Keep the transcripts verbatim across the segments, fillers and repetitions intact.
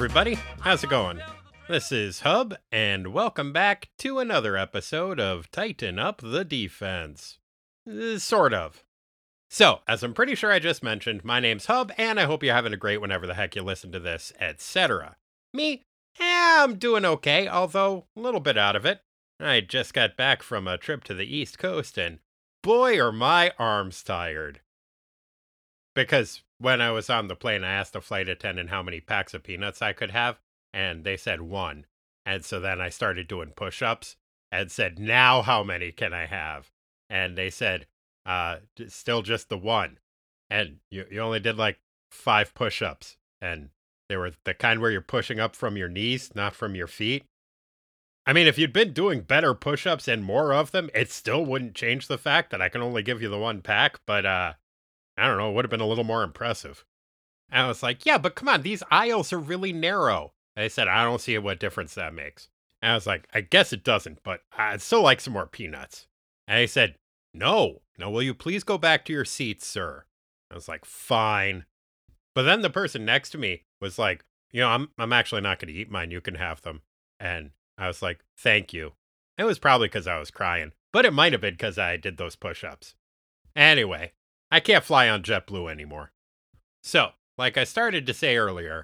everybody. How's it going? This is Hub, and welcome back to another episode of Tighten Up the Defense. Uh, sort of. So, as I'm pretty sure I just mentioned, my name's Hub, and I hope you're having a great whenever the heck you listen to this, et cetera. Me? Eh, I'm doing okay, although a little bit out of it. I just got back from a trip to the East Coast, and boy are my arms tired. Because when I was on the plane, I asked the flight attendant how many packs of peanuts I could have, and they said one. And so then I started doing push-ups and said, now how many can I have? And they said, uh, still just the one. And you, you only did like five push-ups. And they were the kind where you're pushing up from your knees, not from your feet. I mean, if you'd been doing better push-ups and more of them, it still wouldn't change the fact that I can only give you the one pack, but, uh, I don't know, it would have been a little more impressive. And I was like, yeah, but come on, these aisles are really narrow. And they said, I don't see what difference that makes. And I was like, I guess it doesn't, but I'd still like some more peanuts. And they said, no, no, will you please go back to your seats, sir? I was like, fine. But then the person next to me was like, you know, I'm I'm actually not going to eat mine. You can have them. And I was like, thank you. It was probably because I was crying, but it might have been because I did those push-ups. Anyway. I can't fly on JetBlue anymore. So, like I started to say earlier,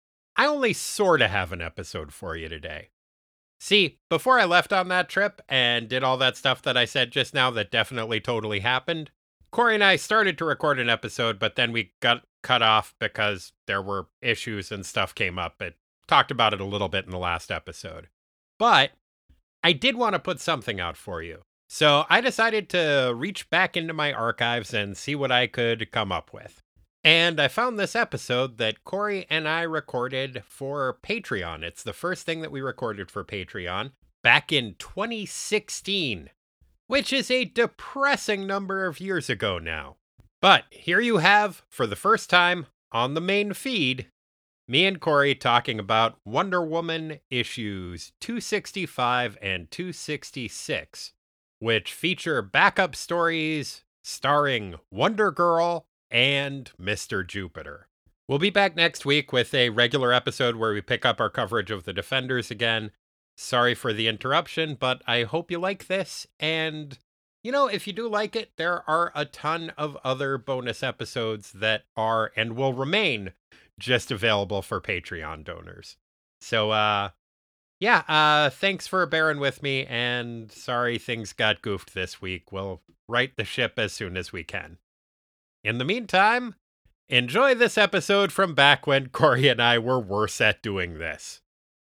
I only sort of have an episode for you today. See, before I left on that trip and did all that stuff that I said just now that definitely totally happened, Corey and I started to record an episode, but then we got cut off because there were issues and stuff came up. It talked about it a little bit in the last episode. But I did want to put something out for you. So I decided to reach back into my archives and see what I could come up with. And I found this episode that Corey and I recorded for Patreon. It's the first thing that we recorded for Patreon back in twenty sixteen, which is a depressing number of years ago now. But here you have, for the first time on the main feed, me and Corey talking about Wonder Woman issues two sixty-five and two sixty-six. Which feature backup stories starring Wonder Girl and Mister Jupiter. We'll be back next week with a regular episode where we pick up our coverage of the Defenders again. Sorry for the interruption, but I hope you like this. And, you know, if you do like it, there are a ton of other bonus episodes that are and will remain just available for Patreon donors. So, uh... Yeah, uh, thanks for bearing with me, and sorry things got goofed this week. We'll right the ship as soon as we can. In the meantime, enjoy this episode from back when Corey and I were worse at doing this.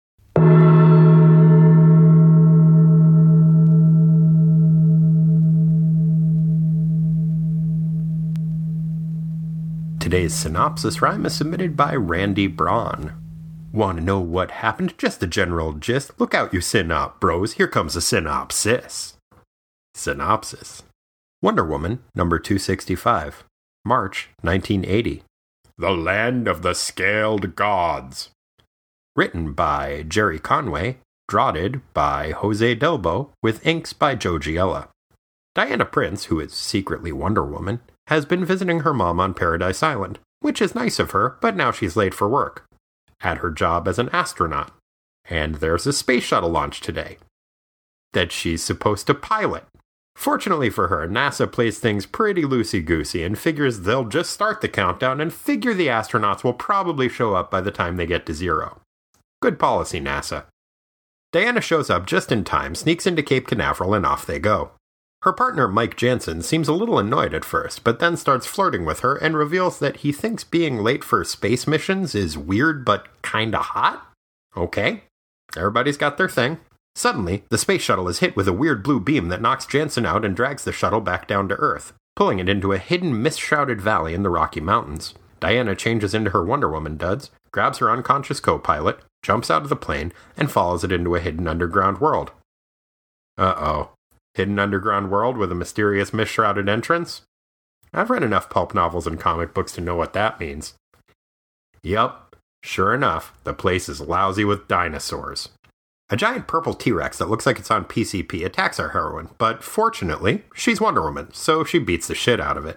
Today's synopsis rhyme is submitted by Randy Braun. Want to know what happened? Just a general gist. Look out, you synop bros. Here comes a synopsis. Synopsis. Wonder Woman, number two sixty-five. March, nineteen eighty. The Land of the Scaled Gods. Written by Jerry Conway. Draughted by Jose Delbo. With inks by Joe Giella. Diana Prince, who is secretly Wonder Woman, has been visiting her mom on Paradise Island, which is nice of her, but now she's late for work. At her job as an astronaut. And there's a space shuttle launch today that she's supposed to pilot. Fortunately for her, NASA plays things pretty loosey-goosey and figures they'll just start the countdown and figure the astronauts will probably show up by the time they get to zero. Good policy, NASA. Diana shows up just in time, sneaks into Cape Canaveral, and off they go. Her partner, Mike Jansen, seems a little annoyed at first, but then starts flirting with her and reveals that he thinks being late for space missions is weird but kinda hot? Okay. Everybody's got their thing. Suddenly, the space shuttle is hit with a weird blue beam that knocks Jansen out and drags the shuttle back down to Earth, pulling it into a hidden mist-shrouded valley in the Rocky Mountains. Diana changes into her Wonder Woman duds, grabs her unconscious co-pilot, jumps out of the plane, and follows it into a hidden underground world. Uh-oh. Hidden underground world with a mysterious mist-shrouded entrance? I've read enough pulp novels and comic books to know what that means. Yup, sure enough, the place is lousy with dinosaurs. A giant purple T-Rex that looks like it's on P C P attacks our heroine, but fortunately, she's Wonder Woman, so she beats the shit out of it.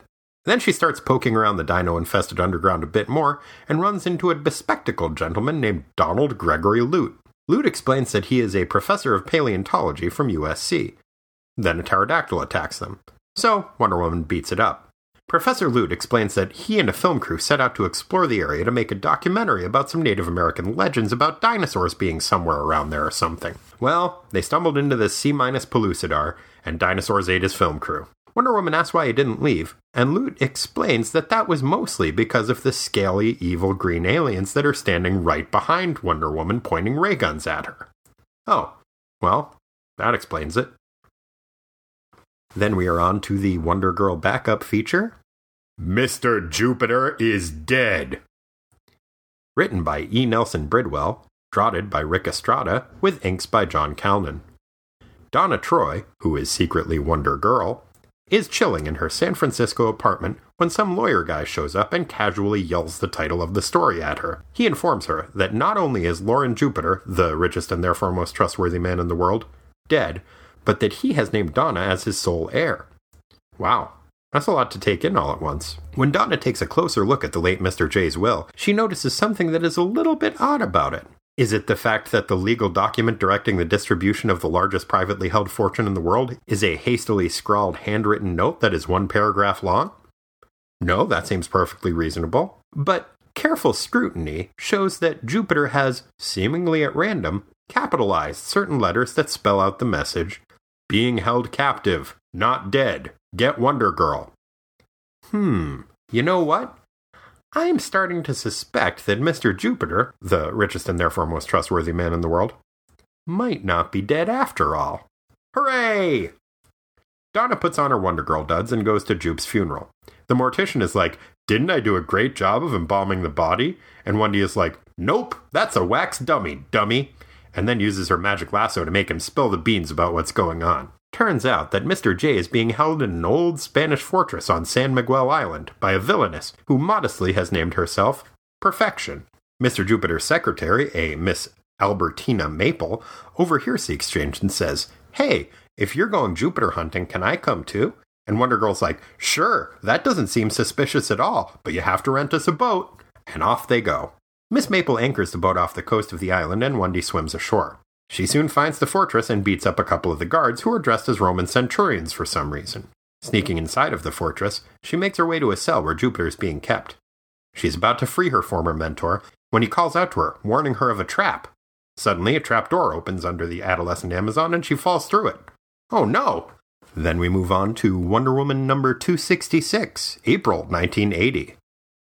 Then she starts poking around the dino-infested underground a bit more and runs into a bespectacled gentleman named Donald Gregory Lute. Lute explains that he is a professor of paleontology from U S C. Then a pterodactyl attacks them. So Wonder Woman beats it up. Professor Lute explains that he and a film crew set out to explore the area to make a documentary about some Native American legends about dinosaurs being somewhere around there or something. Well, they stumbled into this C-minus Pellucidar, and dinosaurs ate his film crew. Wonder Woman asks why he didn't leave, and Lute explains that that was mostly because of the scaly, evil green aliens that are standing right behind Wonder Woman pointing ray guns at her. Oh, well, that explains it. Then we are on to the Wonder Girl backup feature, Mister Jupiter is Dead. Written by E. Nelson Bridwell, draughted by Rick Estrada, with inks by John Calnan. Donna Troy, who is secretly Wonder Girl, is chilling in her San Francisco apartment when some lawyer guy shows up and casually yells the title of the story at her. He informs her that not only is Lauren Jupiter, the richest and therefore most trustworthy man in the world, dead, but that he has named Donna as his sole heir. Wow, that's a lot to take in all at once. When Donna takes a closer look at the late Mister J's will, she notices something that is a little bit odd about it. Is it the fact that the legal document directing the distribution of the largest privately held fortune in the world is a hastily scrawled handwritten note that is one paragraph long? No, that seems perfectly reasonable. But careful scrutiny shows that Jupiter has, seemingly at random, capitalized certain letters that spell out the message, "Being held captive, not dead. Get Wonder Girl." Hmm, you know what? I am starting to suspect that Mister Jupiter, the richest and therefore most trustworthy man in the world, might not be dead after all. Hooray! Donna puts on her Wonder Girl duds and goes to Jupe's funeral. The mortician is like, "Didn't I do a great job of embalming the body?" And Wendy is like, "Nope, that's a wax dummy, dummy," and then uses her magic lasso to make him spill the beans about what's going on. Turns out that Mister J is being held in an old Spanish fortress on San Miguel Island by a villainess who modestly has named herself Perfection. Mister Jupiter's secretary, a Miss Albertina Maple, overhears the exchange and says, "Hey, if you're going Jupiter hunting, can I come too?" And Wonder Girl's like, "Sure, that doesn't seem suspicious at all, but you have to rent us a boat." And off they go. Miss Maple anchors the boat off the coast of the island and Wendy swims ashore. She soon finds the fortress and beats up a couple of the guards who are dressed as Roman centurions for some reason. Sneaking inside of the fortress, she makes her way to a cell where Jupiter is being kept. She's about to free her former mentor when he calls out to her, warning her of a trap. Suddenly, a trap door opens under the adolescent Amazon and she falls through it. Oh no! Then we move on to Wonder Woman number two sixty-six, April nineteen eighty.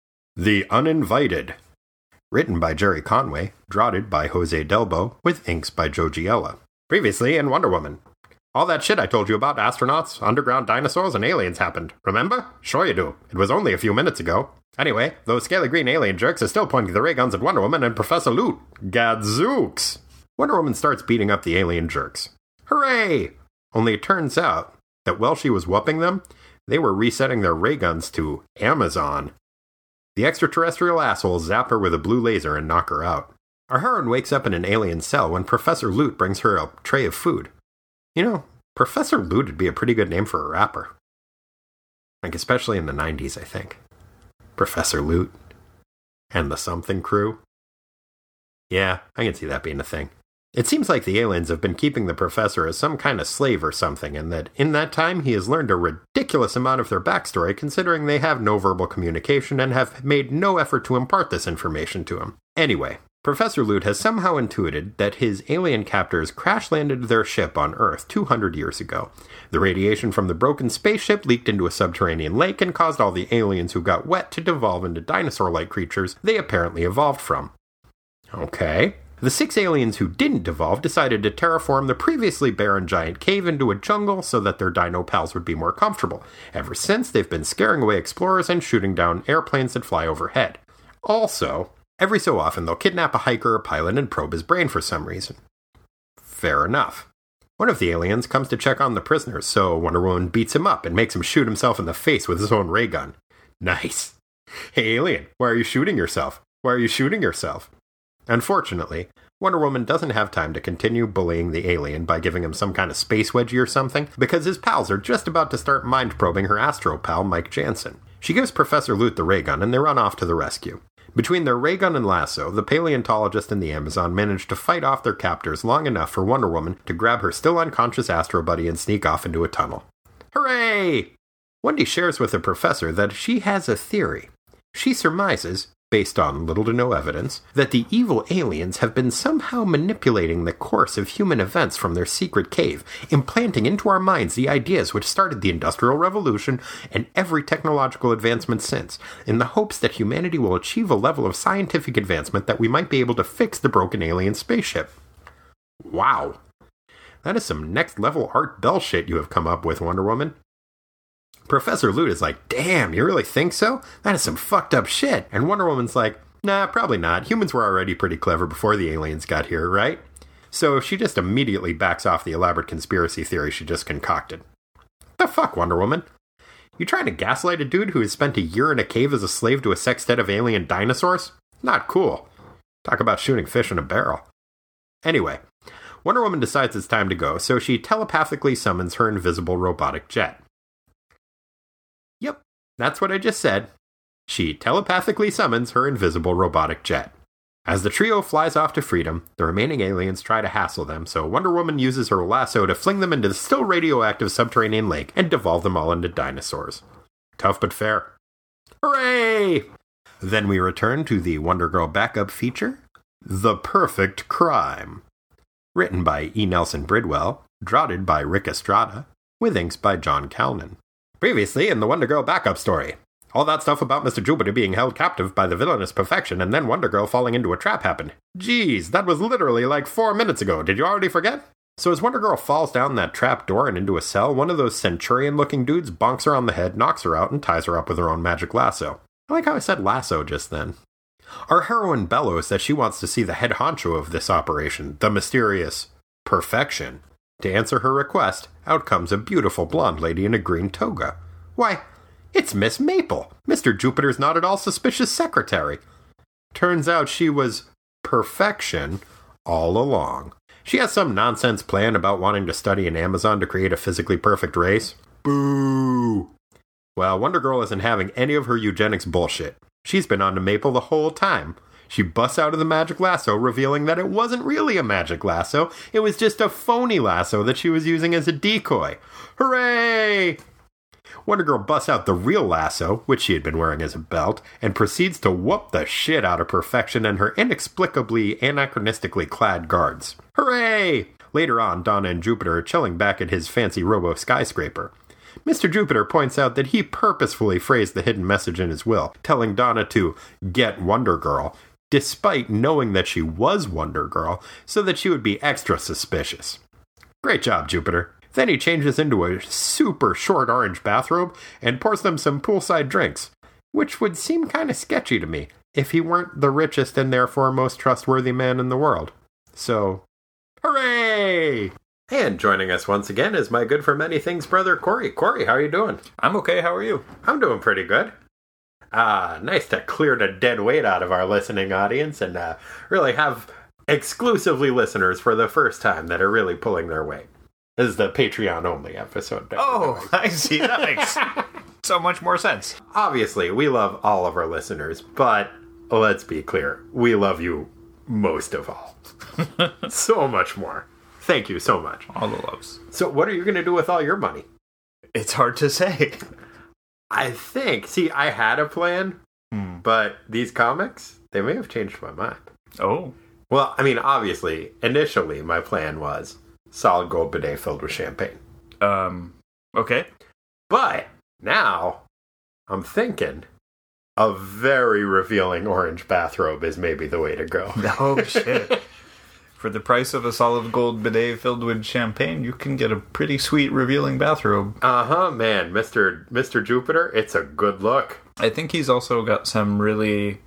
The Uninvited. Written by Jerry Conway, draughted by Jose Delbo, with inks by Joe Giella. Previously in Wonder Woman. All that shit I told you about astronauts, underground dinosaurs, and aliens happened. Remember? Sure you do. It was only a few minutes ago. Anyway, those scaly green alien jerks are still pointing the ray guns at Wonder Woman and Professor Lute. Gadzooks! Wonder Woman starts beating up the alien jerks. Hooray! Only it turns out that while she was whooping them, they were resetting their ray guns to Amazon. The extraterrestrial assholes zap her with a blue laser and knock her out. Our heroine wakes up in an alien cell when Professor Lute brings her a tray of food. You know, Professor Lute would be a pretty good name for a rapper. Like, especially in the nineties, I think. Professor Lute. And the Something Crew. Yeah, I can see that being a thing. It seems like the aliens have been keeping the professor as some kind of slave or something, and that in that time he has learned a ridiculous amount of their backstory, considering they have no verbal communication and have made no effort to impart this information to him. Anyway, Professor Lute has somehow intuited that his alien captors crash-landed their ship on Earth two hundred years ago. The radiation from the broken spaceship leaked into a subterranean lake and caused all the aliens who got wet to devolve into dinosaur-like creatures they apparently evolved from. Okay. The six aliens who didn't devolve decided to terraform the previously barren giant cave into a jungle so that their dino pals would be more comfortable. Ever since, they've been scaring away explorers and shooting down airplanes that fly overhead. Also, every so often they'll kidnap a hiker or pilot and probe his brain for some reason. Fair enough. One of the aliens comes to check on the prisoners, so Wonder Woman beats him up and makes him shoot himself in the face with his own ray gun. Nice. Hey alien, why are you shooting yourself? Why are you shooting yourself? Unfortunately, Wonder Woman doesn't have time to continue bullying the alien by giving him some kind of space wedgie or something, because his pals are just about to start mind-probing her astro pal, Mike Jansen. She gives Professor Loot the ray gun, and they run off to the rescue. Between their ray gun and lasso, the paleontologist and the Amazon manage to fight off their captors long enough for Wonder Woman to grab her still unconscious Astro Buddy and sneak off into a tunnel. Hooray! Wendy shares with the professor that she has a theory. She surmises, based on little to no evidence, that the evil aliens have been somehow manipulating the course of human events from their secret cave, implanting into our minds the ideas which started the Industrial Revolution and every technological advancement since, in the hopes that humanity will achieve a level of scientific advancement that we might be able to fix the broken alien spaceship. Wow. That is some next-level Art Bell shit you have come up with, Wonder Woman. Professor Loot is like, damn, you really think so? That is some fucked up shit. And Wonder Woman's like, nah, probably not. Humans were already pretty clever before the aliens got here, right? So she just immediately backs off the elaborate conspiracy theory she just concocted. The fuck, Wonder Woman? You trying to gaslight a dude who has spent a year in a cave as a slave to a sextet of alien dinosaurs? Not cool. Talk about shooting fish in a barrel. Anyway, Wonder Woman decides it's time to go, so she telepathically summons her invisible robotic jet. Yep, that's what I just said. She telepathically summons her invisible robotic jet. As the trio flies off to freedom, the remaining aliens try to hassle them, so Wonder Woman uses her lasso to fling them into the still radioactive subterranean lake and devolve them all into dinosaurs. Tough but fair. Hooray! Then we return to the Wonder Girl backup feature, The Perfect Crime. Written by E. Nelson Bridwell, draughted by Rick Estrada, with inks by John Calnan. Previously in the Wonder Girl backup story. All that stuff about Mister Jupiter being held captive by the villainous Perfection and then Wonder Girl falling into a trap happened. Jeez, that was literally like four minutes ago. Did you already forget? So as Wonder Girl falls down that trap door and into a cell, one of those Centurion-looking dudes bonks her on the head, knocks her out, and ties her up with her own magic lasso. I like how I said lasso just then. Our heroine bellows that she wants to see the head honcho of this operation, the mysterious Perfection. To answer her request, out comes a beautiful blonde lady in a green toga. Why, it's Miss Maple, Mister Jupiter's not at all suspicious secretary. Turns out she was Perfection all along. She has some nonsense plan about wanting to study an Amazon to create a physically perfect race. Boo! Well, Wonder Girl isn't having any of her eugenics bullshit. She's been on to Maple the whole time. She busts out of the magic lasso, revealing that it wasn't really a magic lasso, it was just a phony lasso that she was using as a decoy. Hooray! Wonder Girl busts out the real lasso, which she had been wearing as a belt, and proceeds to whoop the shit out of Perfection and her inexplicably anachronistically clad guards. Hooray! Later on, Donna and Jupiter are chilling back at his fancy robo-skyscraper. Mister Jupiter points out that he purposefully phrased the hidden message in his will, telling Donna to get Wonder Girl, despite knowing that she was Wonder Girl, so that she would be extra suspicious. Great job, Jupiter. Then he changes into a super short orange bathrobe and pours them some poolside drinks, which would seem kind of sketchy to me if he weren't the richest and therefore most trustworthy man in the world. So, hooray! And joining us once again is my good for many things brother, Corey. Corey, how are you doing? I'm okay, how are you? I'm doing pretty good. Ah, nice to clear the dead weight out of our listening audience and uh, really have exclusively listeners for the first time that are really pulling their weight. This is the Patreon-only episode. Oh, I see. That makes so much more sense. Obviously, we love all of our listeners, but let's be clear. We love you most of all. So much more. Thank you so much. All the loves. So what are you going to do with all your money? It's hard to say. I think. See, I had a plan, hmm. but these comics, they may have changed my mind. Oh. Well, I mean, obviously, initially my plan was solid gold bidet filled with champagne. Um, okay. But now I'm thinking a very revealing orange bathrobe is maybe the way to go. Oh, shit. For the price of a solid gold bidet filled with champagne, you can get a pretty sweet revealing bathrobe. Uh-huh, man. Mister Mister Jupiter, it's a good look. I think he's also got some really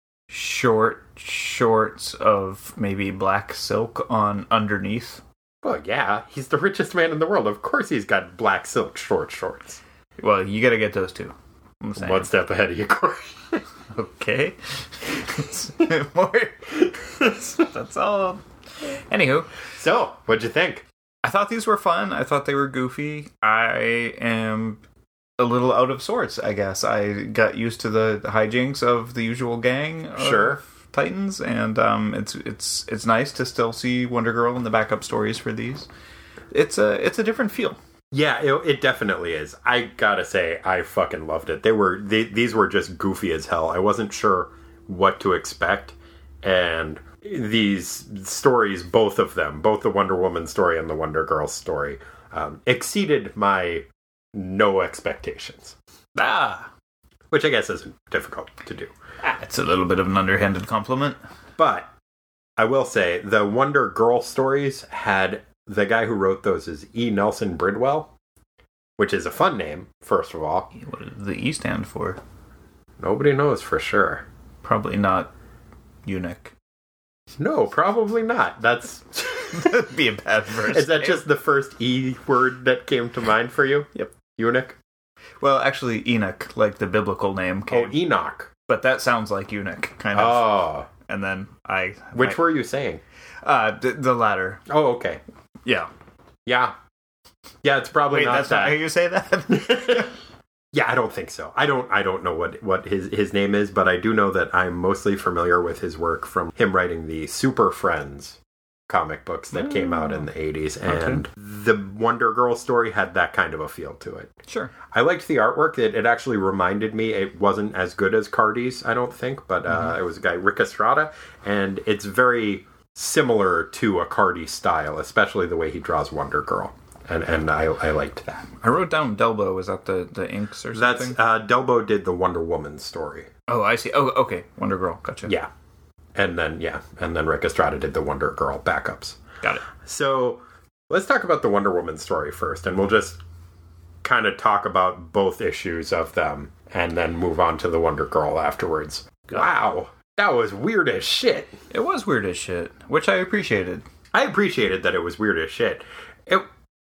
short shorts of maybe black silk on underneath. Well, yeah. He's the richest man in the world. Of course he's got black silk short shorts. Well, you gotta get those two. I'm saying. One step ahead of you, Corey. Okay. More. That's all. Anywho. So, what'd you think? I thought these were fun. I thought they were goofy. I am a little out of sorts, I guess. I got used to the, the hijinks of the usual gang of Sure. Titans, and um, it's it's it's nice to still see Wonder Girl in the backup stories for these. It's a it's a different feel. Yeah, it, it definitely is. I gotta say, I fucking loved it. They were they, these were just goofy as hell. I wasn't sure what to expect, and these stories, both of them, both the Wonder Woman story and the Wonder Girl story, um, exceeded my no expectations. Ah, Which I guess isn't difficult to do. it's a little bit of an underhanded compliment. But I will say, the Wonder Girl stories had... The guy who wrote those is E. Nelson Bridwell, which is a fun name, first of all. What does the E stand for? Nobody knows for sure. Probably not eunuch. No, probably not. That's... That'd be a bad verse. Is that just the first E word that came to mind for you? Yep. Eunuch? Well, actually, Enoch, like the biblical name, came. Oh, Enoch. But that sounds like eunuch, kind of. Oh. And then I... Which I, were you saying? Uh, the, the latter. Oh, okay. Yeah. Yeah. Yeah, it's probably Wait, not that's that. not how you say that? Yeah, I don't think so. I don't I don't know what, what his, his name is, but I do know that I'm mostly familiar with his work from him writing the Super Friends comic books that oh. came out in the eighties, and okay. the Wonder Girl story had that kind of a feel to it. Sure. I liked the artwork. It, it actually reminded me, it wasn't as good as Cardi's, I don't think, but uh, mm-hmm. it was a guy, Rick Estrada, and it's very similar to a Cardi style, especially the way he draws Wonder Girl. And and I, I liked that. I wrote down Delbo. Was that the, the inks or something? That's uh, Delbo did the Wonder Woman story. Oh, I see. Oh, okay. Wonder Girl. Gotcha. Yeah. And then, yeah. And then Rick Estrada did the Wonder Girl backups. Got it. So let's talk about the Wonder Woman story first. And we'll just kind of talk about both issues of them and then move on to the Wonder Girl afterwards. Got wow. It. That was weird as shit. It was weird as shit, which I appreciated. I appreciated that it was weird as shit. It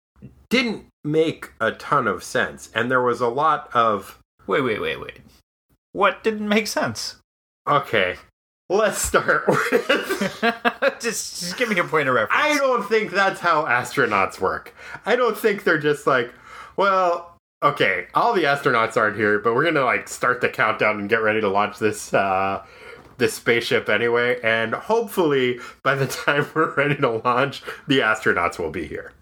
didn't make a ton of sense, and there was a lot of... Wait, wait, wait, wait. What didn't make sense? Okay, let's start with... just, just give me a point of reference. I don't think that's how astronauts work. I don't think they're just like, well, okay, all the astronauts aren't here, but we're gonna, like, start the countdown and get ready to launch this, uh... this spaceship anyway, and hopefully by the time we're ready to launch, the astronauts will be here.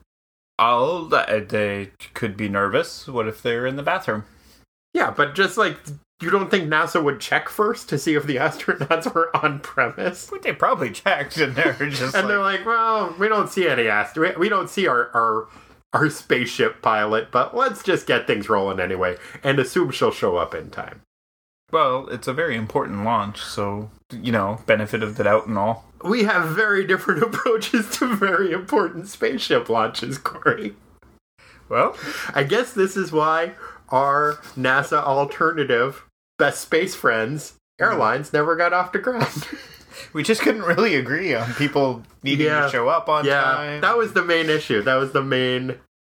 Oh, they could be nervous. What if they're in the bathroom? Yeah, but just like, you don't think NASA would check first to see if the astronauts were on premise? But they probably checked, and they're just and like... they're like, well, we don't see any ast- we don't see our, our our spaceship pilot, but let's just get things rolling anyway, and assume she'll show up in time. Well, it's a very important launch, so, you know, benefit of the doubt and all. We have very different approaches to very important spaceship launches, Corey. Well, I guess this is why our NASA alternative best space friends airlines never got off the ground. We just couldn't really agree on people needing yeah, to show up on yeah, time. Yeah, that was the main issue. That was the main...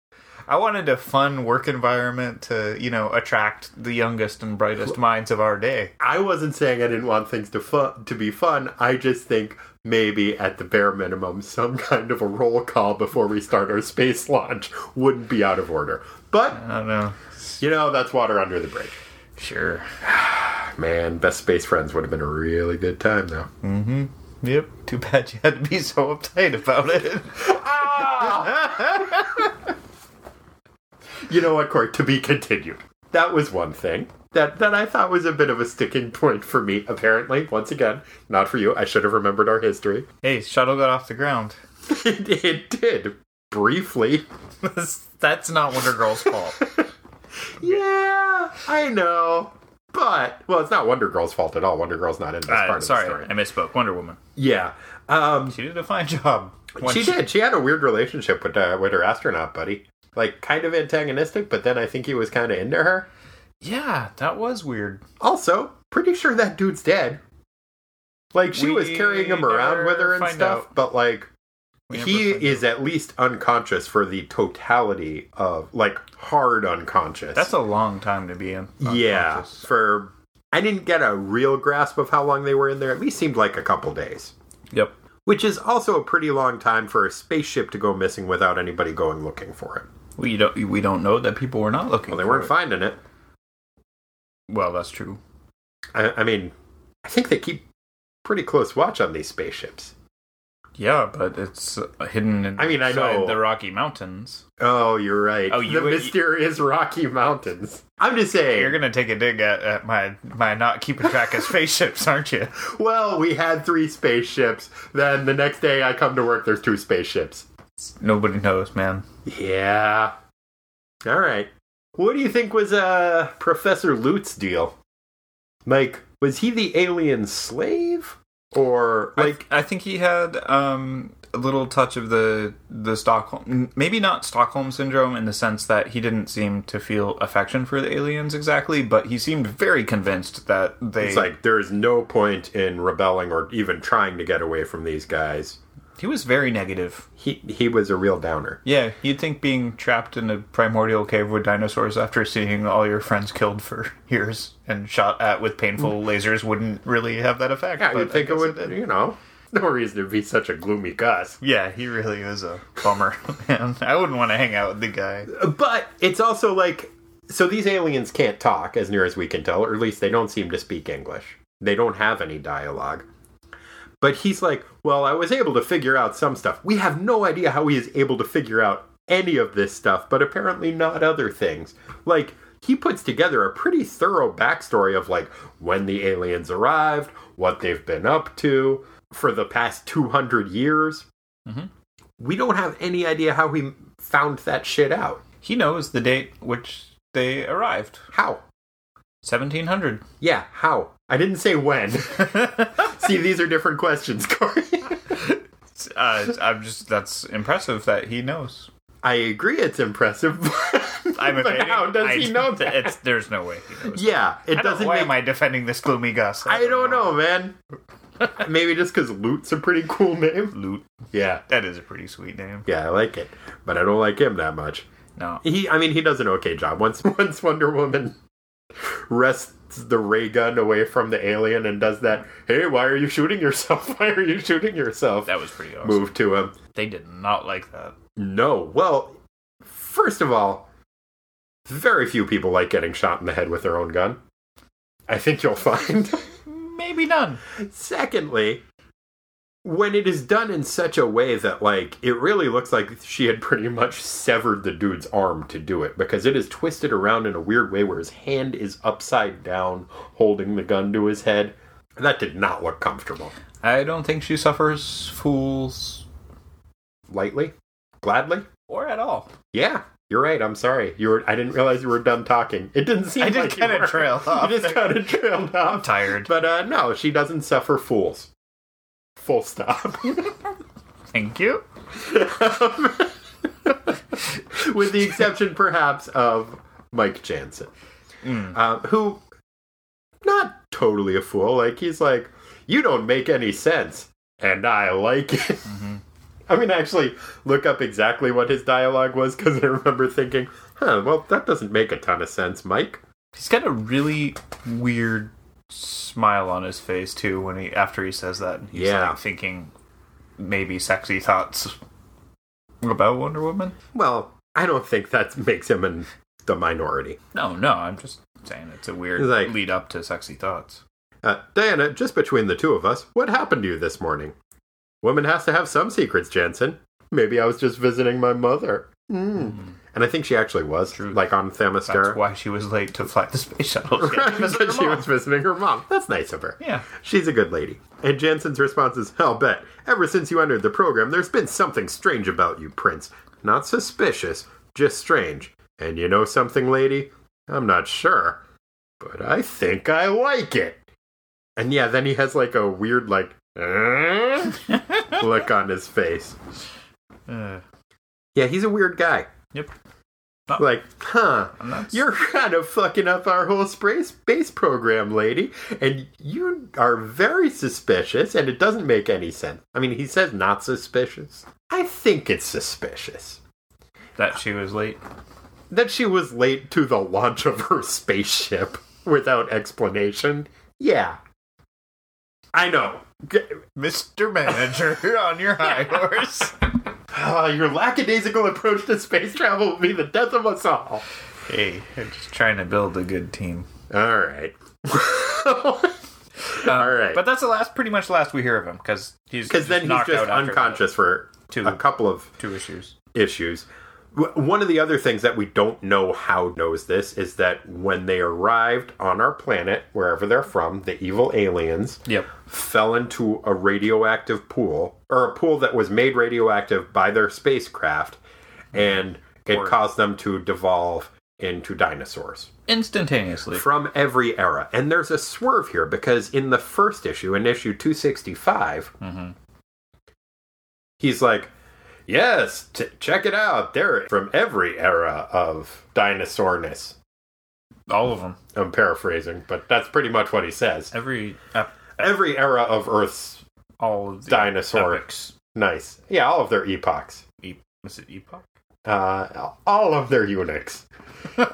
I wanted a fun work environment to, you know, attract the youngest and brightest minds of our day. I wasn't saying I didn't want things to fun, to be fun. I just think maybe at the bare minimum, some kind of a roll call before we start our space launch wouldn't be out of order. But, I don't know. You know, that's water under the bridge. Sure. Man, Best Space Friends would have been a really good time, though. Mm-hmm. Yep. Too bad you had to be so uptight about it. Ah! You know what, Corey? To be continued. That was one thing that, that I thought was a bit of a sticking point for me, apparently. Once again, not for you. I should have remembered our history. Hey, shuttle got off the ground. it, it did. Briefly. That's not Wonder Girl's fault. Yeah, I know. But, well, it's not Wonder Girl's fault at all. Wonder Girl's not in this uh, part sorry, of the story. I misspoke. Wonder Woman. Yeah. Um, she did a fine job. She, she did. She had a weird relationship with, uh, with her astronaut buddy. Like, kind of antagonistic, but then I think he was kind of into her. Yeah, that was weird. Also, pretty sure that dude's dead. Like, she we was carrying him around with her and stuff, out. But, like, he is out. At least unconscious for the totality of, like, hard unconscious. That's a long time to be in. Yeah, for... I didn't get a real grasp of how long they were in there. At least seemed like a couple days. Yep. Which is also a pretty long time for a spaceship to go missing without anybody going looking for it. We don't we don't know that people were not looking for it. Well, they weren't it. finding it. Well, that's true. I, I mean, I think they keep pretty close watch on these spaceships. Yeah, but it's hidden in I mean, I know. the Rocky Mountains. Oh, you're right. Oh, you- the mysterious Rocky Mountains. I'm just saying. You're gonna take a dig at, at my my not keeping track of spaceships, aren't you? Well, we had three spaceships. Then the next day I come to work, there's two spaceships. Nobody knows, man. Yeah. All right. What do you think was uh, Professor Lute's deal? Like, was he the alien slave? Or, I, like... th- I think he had um, a little touch of the the Stockholm... Maybe not Stockholm Syndrome in the sense that he didn't seem to feel affection for the aliens exactly, but he seemed very convinced that they... It's like, there is no point in rebelling or even trying to get away from these guys. He was very negative. He he was a real downer. Yeah, you'd think being trapped in a primordial cave with dinosaurs after seeing all your friends killed for years and shot at with painful lasers wouldn't really have that effect. Yeah, but you'd think I it guess would, did. you know, no reason to be such a gloomy Gus. Yeah, he really is a bummer, man. I wouldn't want to hang out with the guy. But it's also like, so these aliens can't talk, as near as we can tell, or at least they don't seem to speak English. They don't have any dialogue. But he's like, well, I was able to figure out some stuff. We have no idea how he is able to figure out any of this stuff, but apparently not other things. Like, he puts together a pretty thorough backstory of, like, when the aliens arrived, what they've been up to for the past two hundred years. Mm-hmm. We don't have any idea how he found that shit out. He knows the date which they arrived. How? seventeen hundred. Yeah, how? I didn't say when. See, these are different questions, Corey. uh, I'm just, that's impressive that he knows. I agree it's impressive, but, I'm but evading. how does I, he know that? It's, there's no way he knows. Yeah, it I don't- doesn't Why make... am I defending this gloomy Gus? I don't know, man. Maybe just because Lute's a pretty cool name? Loot. Yeah. That is a pretty sweet name. Yeah, I like it. But I don't like him that much. No. He, I mean, he does an okay job. Once, once Wonder Woman wrests the ray gun away from the alien and does that, hey, why are you shooting yourself? Why are you shooting yourself? That was pretty awesome. Move to him. They did not like that. No. Well, first of all, very few people like getting shot in the head with their own gun. I think you'll find. Maybe none. Secondly, when it is done in such a way that, like, it really looks like she had pretty much severed the dude's arm to do it, because it is twisted around in a weird way where his hand is upside down holding the gun to his head. That did not look comfortable. I don't think she suffers fools. Lightly? Gladly? Or at all. Yeah. You're right. I'm sorry. You were. I didn't realize you were done talking. It didn't seem I did like you kinda were. trail off. You just kind of trailed off. I'm tired. But uh, no, she doesn't suffer fools. Full stop. Thank you. With the exception, perhaps, of Mike Jansen, Mm. uh, who, not totally a fool. Like, he's like, you don't make any sense, and I like it. Mm-hmm. I mean, actually, look up exactly what his dialogue was, because I remember thinking, huh, well, that doesn't make a ton of sense, Mike. He's got a really weird smile on his face too when he after he says that. He's Yeah. like thinking maybe sexy thoughts about Wonder Woman. Well, I don't think that makes him in the minority. No, no, I'm just saying it's a weird He's like- lead up to sexy thoughts. Uh, Diana, just between the two of us, what happened to you this morning? Woman has to have some secrets, Jensen. Maybe I was just visiting my mother. Mm. And I think she actually was, True. like on Themyscira. That's why she was late to fly the space shuttle. She had to Right, visit because her she mom. was visiting her mom. That's nice of her. Yeah. She's a good lady. And Jensen's response is, I'll bet. Ever since you entered the program, there's been something strange about you, Prince. Not suspicious, just strange. And you know something, lady? I'm not sure. But I think I like it. And yeah, then he has like a weird, like, uh, look on his face. Uh, Yeah, he's a weird guy. yep. Like, huh, And that's, you're kind of fucking up our whole space space program, lady. And you are very suspicious, and it doesn't make any sense. I mean, he says not suspicious. I think it's suspicious. that she was late. That she was late to the launch of her spaceship without explanation. Yeah. I know. G- Mister Manager, you're on your high horse. Ah, your lackadaisical approach to space travel will be the death of us all. Hey, I'm just trying to build a good team. All right. um, All right. But that's the last, pretty much the last we hear of him, because he's Because then he's knocked just out after unconscious for two, a couple of two issues. issues. W- One of the other things that we don't know how knows this is that when they arrived on our planet, wherever they're from, the evil aliens Yep. fell into a radioactive pool, or a pool that was made radioactive by their spacecraft, and it Or- caused them to devolve into dinosaurs Instantaneously. from every era. And there's a swerve here, because in the first issue, in issue two sixty-five, Mm-hmm. he's like, yes, t- check it out. They're from every era of dinosaurness. All of them. I'm paraphrasing, but that's pretty much what he says. Every... Ep- Every era of Earth's all of the dinosaur. epics. Nice. Yeah, all of their epochs. E- was it Epoch? Uh, all of their eunuchs. They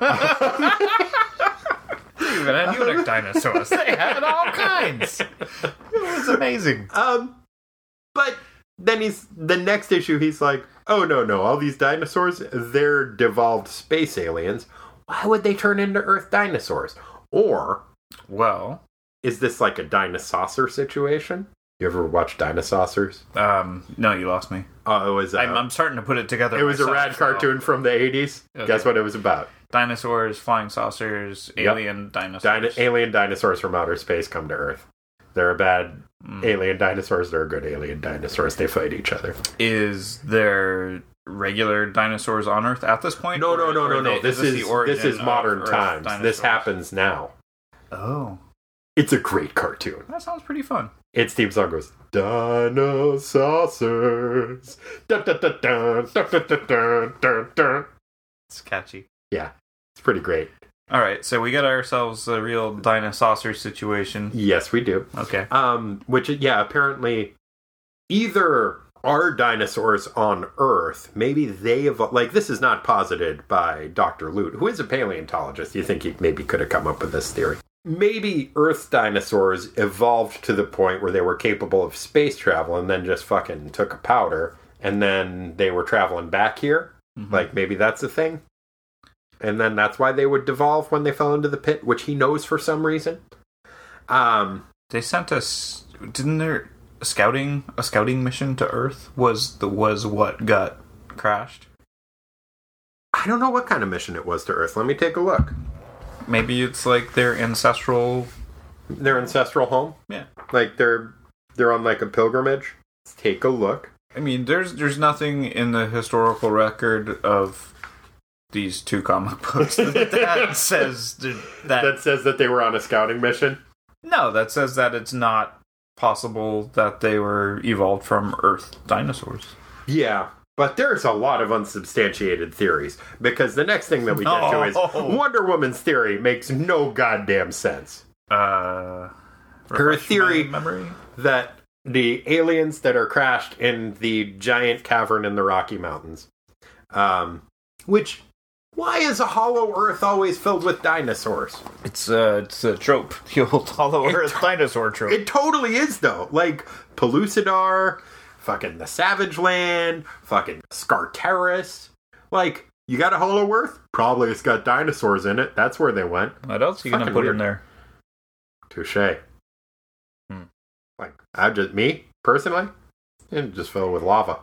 even had eunuch dinosaurs. They had all kinds. It was amazing. Um, but then he's the next issue. He's like, oh no, no, all these dinosaurs, they're devolved space aliens. Why would they turn into Earth dinosaurs? Or Well, is this like a dinosaur situation? You ever watch Dinosaurs? um, no, you lost me. Oh, it was. Uh, I'm, I'm starting to put it together. it was a myself, rad so- cartoon from the eighties. Okay. Guess what it was about? Dinosaurs, flying saucers, Yep. alien dinosaurs. Dino- alien dinosaurs from outer space come to Earth. They're bad Mm. alien dinosaurs. They're good alien dinosaurs. They fight each other. Is there regular dinosaurs on Earth at this point? No, no, Or- no, or no, no. they- This the is origin this is of modern Earth times. This dinosaurs? happens now. Oh, It's a great cartoon. that sounds pretty fun. Its theme song goes, Dinosaurs. Dun, dun, dun, dun, dun, dun, dun, dun, dun, dun. It's catchy. Yeah, it's pretty great. All right, so we got ourselves a real dinosaur situation. Yes, we do. Okay. Um, which, yeah, apparently either are dinosaurs on Earth, maybe they evolved, like, this is not posited by Doctor Lute, who is a paleontologist. You think he maybe could have come up with this theory. Maybe Earth's dinosaurs evolved to the point where they were capable of space travel and then just fucking took a powder, and then they were traveling back here. Mhm. Like, maybe that's a thing. And then that's why they would devolve when they fell into the pit, which he knows for some reason. Um, They sent us. Didn't there a scouting a scouting mission to Earth was the was what got crashed? I don't know what kind of mission it was to Earth. Let me take a look. Maybe it's like their ancestral. Their ancestral home? Yeah. Like they're they're on like a pilgrimage. Let's take a look. I mean, there's there's nothing in the historical record of these two comic books that, that says that, That says that they were on a scouting mission. no, that says that it's not possible that they were evolved from Earth dinosaurs. Yeah. But there's a lot of unsubstantiated theories. Because the next thing that we get to is No. Wonder Woman's theory makes no goddamn sense. Uh, Her refresh theory my memory. that the aliens that are crashed in the giant cavern in the Rocky Mountains, um, which, why is a hollow Earth always filled with dinosaurs? It's a it's a trope. The old Hollow Earth dinosaur trope. It totally is, though. Like, Pellucidar, fucking the Savage Land, fucking Scarteris. Like, you got a hollow Earth? Probably it's got dinosaurs in it. That's where they went. What else are you gonna Fucking put weird. in there? Touche. Hmm. Like, I just, me, personally, it just filled with lava.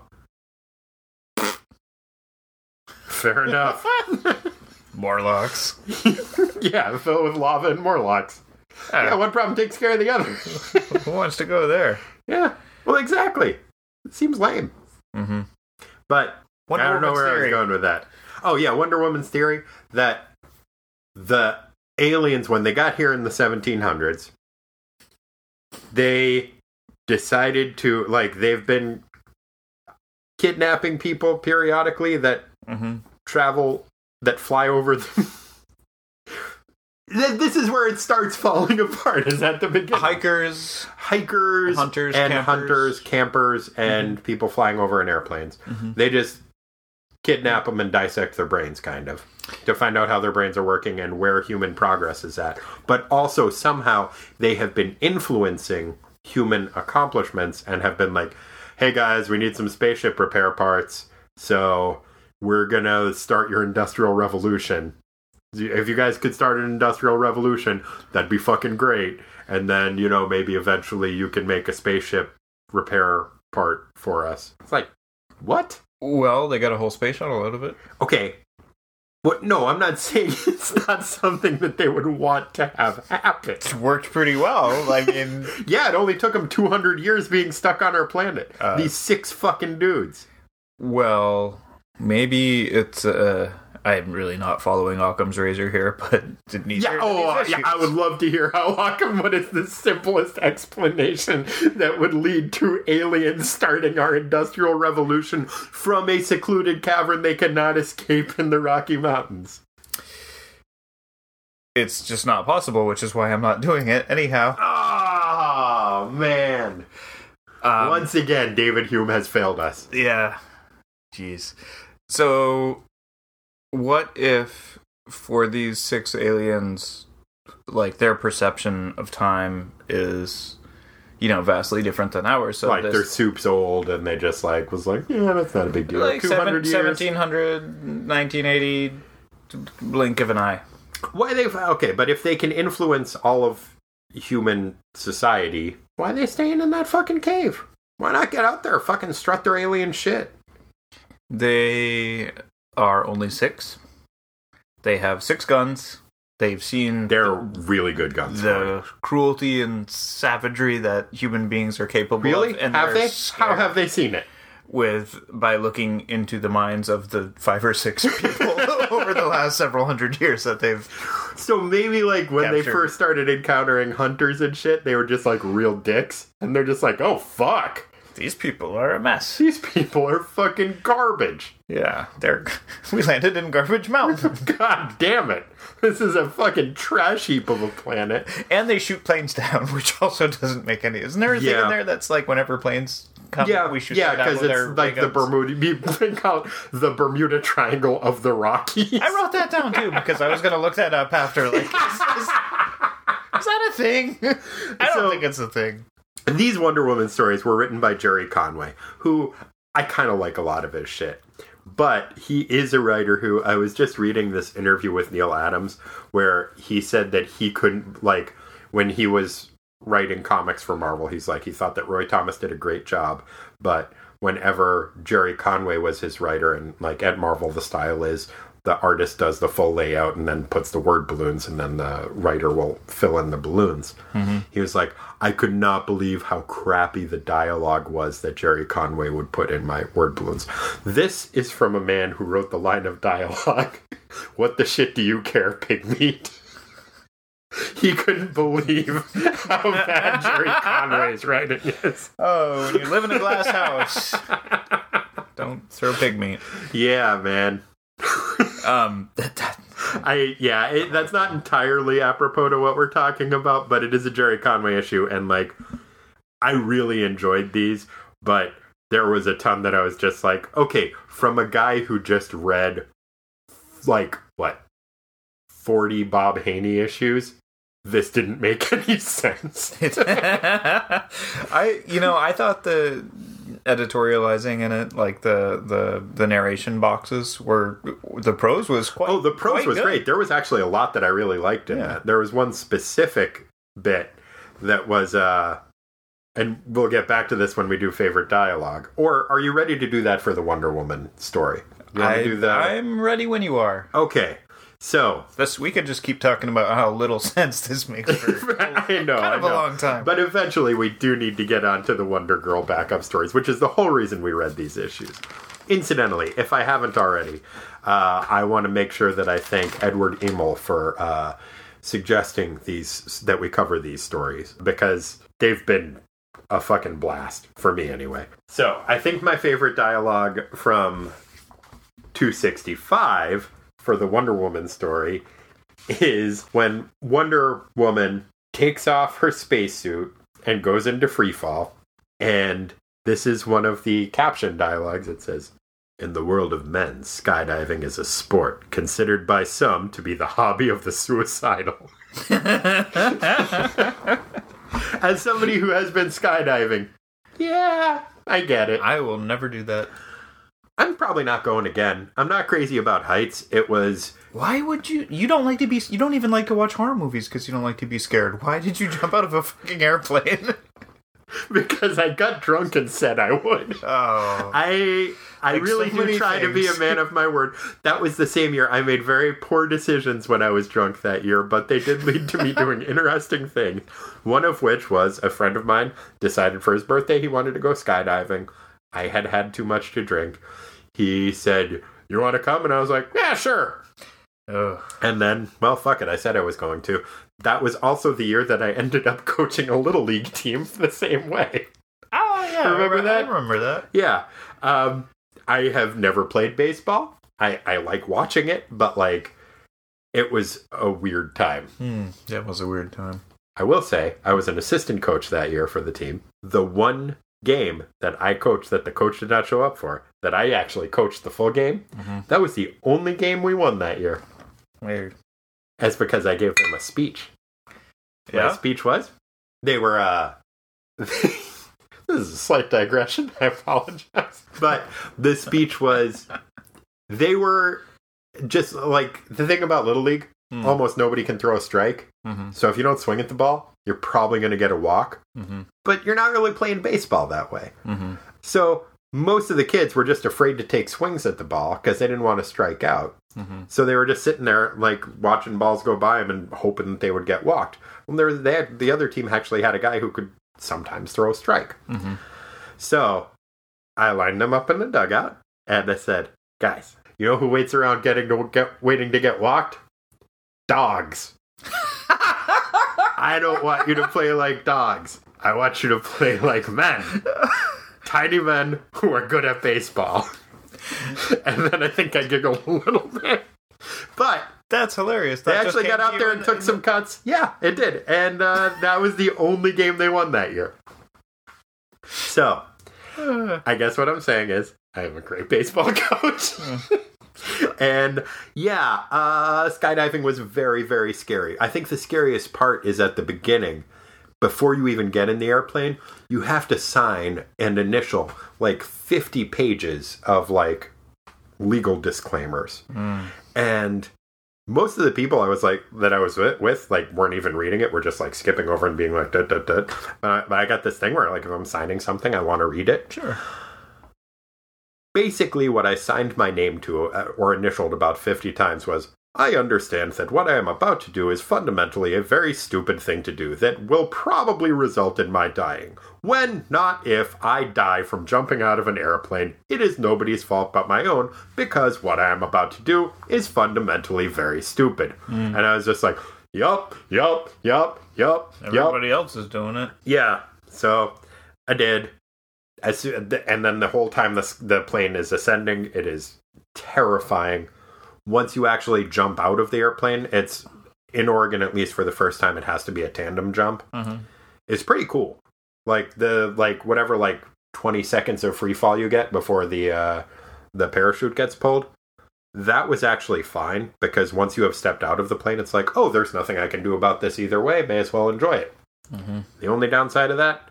Fair enough. Morlocks. Yeah, filled with lava and Morlocks. Yeah, one problem takes care of the other. Who wants to go there? Yeah, well, exactly. It seems lame. Mm-hmm. But Wonder I don't know Woman's where I theory. was going with that. Oh, yeah, Wonder Woman's theory that the aliens, when they got here in the seventeen hundreds, they decided to, like, they've been kidnapping people periodically that Mm-hmm. travel, that fly over them. Th- This is where it starts falling apart, is at the beginning. Hikers. Hikers, Hunters, and campers. hunters, campers, and people flying over in airplanes. Mhm. They just kidnap them and dissect their brains, kind of, to find out how their brains are working and where human progress is at. But also, somehow, they have been influencing human accomplishments and have been like, hey guys, we need some spaceship repair parts, so we're gonna start your industrial revolution. If you guys could start an industrial revolution, that'd be fucking great. And then, you know, maybe eventually you can make a spaceship repair part for us. It's like, what? Well, they got a whole space shuttle out of it. Okay. What? No, I'm not saying it's not something that they would want to have happen. It's worked pretty well. I mean... yeah, it only took them two hundred years being stuck on our planet. Uh, These six fucking dudes. Well, maybe it's... Uh, I'm really not following Occam's razor here, but... Yeah, oh, uh, yeah, I would love to hear how Occam, what is the simplest explanation that would lead to aliens starting our industrial revolution from a secluded cavern they cannot escape in the Rocky Mountains? It's just not possible, which is why I'm not doing it. Anyhow. Oh, man. Um, Once again, David Hume has failed us. Yeah. Jeez. So... what if, for these six aliens, like, their perception of time is, you know, vastly different than ours? So like, this, their soup's old, and they just, like, was like, yeah, that's not a big deal. Like, two hundred seven, seventeen hundred, nineteen eighty, blink of an eye. Why they... Okay, but if they can influence all of human society, why are they staying in that fucking cave? Why not get out there, fucking strut their alien shit? They... are only six. They have six guns. They've seen... They're the, really good guns. The cruelty and savagery that human beings are capable really? of. And have they? How have they seen it? With by looking into the minds of the five or six people over the last several hundred years that they've... So maybe, like, when captured. they first started encountering hunters and shit, they were just, like, real dicks. And they're just like, oh, fuck. These people are a mess. These people are fucking garbage. Yeah, they're... we landed in Garbage Mountain. God damn it. This is a fucking trash heap of a planet. And they shoot planes down, which also doesn't make any... Isn't there a thing yeah. in there that's like whenever planes come, yeah, we shoot yeah, them down with their it's like the Bermuda... You think out the Bermuda Triangle of the Rockies. I wrote that down, too, because I was going to look that up after, like... Is, is, is that a thing? I don't so, think it's a thing. These Wonder Woman stories were written by Jerry Conway, who I kind of like a lot of his shit. But he is a writer who, I was just reading this interview with Neil Adams, where he said that he couldn't, like, when he was writing comics for Marvel, he's like, he thought that Roy Thomas did a great job, but whenever Jerry Conway was his writer, and, like, at Marvel the style is, the artist does the full layout and then puts the word balloons, and then the writer will fill in the balloons. Mm-hmm. He was like, I could not believe how crappy the dialogue was that Jerry Conway would put in my word balloons. This is from a man who wrote the line of dialogue, what the shit do you care, pigmeat? He couldn't believe how bad Jerry Conway's writing is. Oh, when you live in a glass house, don't throw pig meat. Yeah, man. um, I yeah, it, that's not entirely apropos to what we're talking about, but it is a Jerry Conway issue, and like, I really enjoyed these, but there was a ton that I was just like, okay, from a guy who just read like what forty Bob Haney issues, this didn't make any sense. I, you know, I thought the editorializing in it, like the the the narration boxes were, the prose was quite. Oh, the prose was good. Great. There was actually a lot that I really liked in yeah. that. There was one specific bit that was, uh, and we'll get back to this when we do favorite dialogue. Or are you ready to do that for the Wonder Woman story? You want I, to do that? I'm ready when you are. Okay. So this, we could just keep talking about how little sense this makes for I know, kind I of know. a long time. But eventually we do need to get on to the Wonder Girl backup stories, which is the whole reason we read these issues. Incidentally, if I haven't already, uh, I want to make sure that I thank Edward Emil for uh, suggesting these, that we cover these stories, because they've been a fucking blast, for me anyway. So, I think my favorite dialogue from two sixty-five for the Wonder Woman story is when Wonder Woman takes off her spacesuit and goes into freefall. And this is one of the caption dialogues. It says, in the world of men, skydiving is a sport considered by some to be the hobby of the suicidal. As somebody who has been skydiving, yeah, I get it. I will never do that. I'm probably not going again. I'm not crazy about heights. It was... Why would you... You don't like to be... You don't even like to watch horror movies because you don't like to be scared. Why did you jump out of a fucking airplane? Because I got drunk and said I would. Oh. I I Like really so do many try to be a things. man of my word. That was the same year. I made very poor decisions when I was drunk that year, but they did lead to me doing interesting things. One of which was a friend of mine decided for his birthday he wanted to go skydiving. I had had too much to drink. He said, "You want to come?" And I was like, "Yeah, sure." Ugh. And then, well, fuck it. I said I was going to. That was also the year that I ended up coaching a little league team the same way. Oh, yeah. Remember I remember that? I remember that. Yeah. Um, I have never played baseball. I, I like watching it, but, like, it was a weird time. Hmm. That was a weird time. I will say, I was an assistant coach that year for the team. The one game that I coached that the coach did not show up for, that I actually coached the full game, Mm-hmm. that was the only game we won that year. Weird. That's because I gave them a speech. My Yeah? speech was, they were, uh, this is a slight digression, I apologize. But the speech was, they were just, like, the thing about Little League, Mm. almost nobody can throw a strike. Mm-hmm. So if you don't swing at the ball, you're probably going to get a walk. Mm-hmm. But you're not really playing baseball that way. Mm-hmm. So most of the kids were just afraid to take swings at the ball because they didn't want to strike out. Mm-hmm. So they were just sitting there, like, watching balls go by them and hoping that they would get walked. Well, there was, they had, the other team actually had a guy who could sometimes throw a strike. Mm-hmm. So I lined them up in the dugout, and I said, "Guys, you know who waits around getting to get waiting to get walked? Dogs. I don't want you to play like dogs. I want you to play like men. Tiny men who are good at baseball." And then I think I giggled a little bit. But That's hilarious. they That just actually came got to out you there in- and took in some cuts. Yeah, it did. And uh, that was the only game they won that year. So, the- I guess what I'm saying is, I am a great baseball coach. And yeah, uh, skydiving was very, very scary. I think the scariest part is at the beginning. Before you even get in the airplane, you have to sign an initial, like, fifty pages of, like, legal disclaimers. Mm. And most of the people I was like, that I was with, with like, weren't even reading it. We're just, like, skipping over and being like, dut, dut, dut. But I, but I got this thing where, like, if I'm signing something, I want to read it. Sure. Basically, what I signed my name to, uh, or initialed about fifty times, was, "I understand that what I am about to do is fundamentally a very stupid thing to do that will probably result in my dying. When, not if, I die from jumping out of an airplane, it is nobody's fault but my own, because what I am about to do is fundamentally very stupid." Mm. And I was just like, yup, yup, yup, yup, yup. Everybody else is doing it. Yeah, so I did. As soon, and then the whole time the, the plane is ascending, it is terrifying. Once you actually jump out of the airplane, it's, in Oregon at least for the first time, it has to be a tandem jump. Mm-hmm. It's pretty cool. Like the like whatever like twenty seconds of free fall you get before the uh, the parachute gets pulled. That was actually fine because once you have stepped out of the plane, it's like, oh, there's nothing I can do about this either way. May as well enjoy it. Mm-hmm. The only downside of that,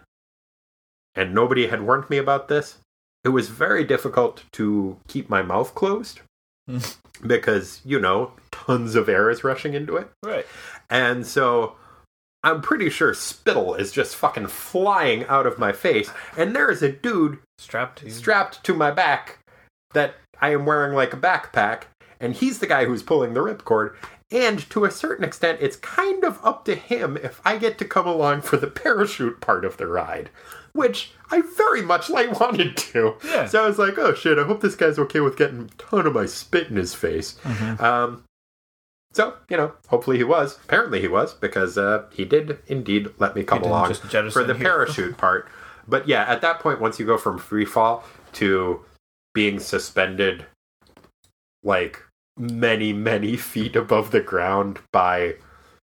and nobody had warned me about this, it was very difficult to keep my mouth closed because, you know, tons of air is rushing into it. Right. And so I'm pretty sure spittle is just fucking flying out of my face. And there is a dude Strapped to you. strapped to my back that I am wearing like a backpack. And he's the guy who's pulling the ripcord. And to a certain extent, it's kind of up to him if I get to come along for the parachute part of the ride, which I very much like wanted to. Yeah. So I was like, oh shit, I hope this guy's okay with getting a ton of my spit in his face. Mm-hmm. Um, so, you know, hopefully he was. Apparently he was, because uh, he did indeed let me come didn't along just for jettison the you. parachute part. But yeah, at that point, once you go from free fall to being suspended, like, many, many feet above the ground by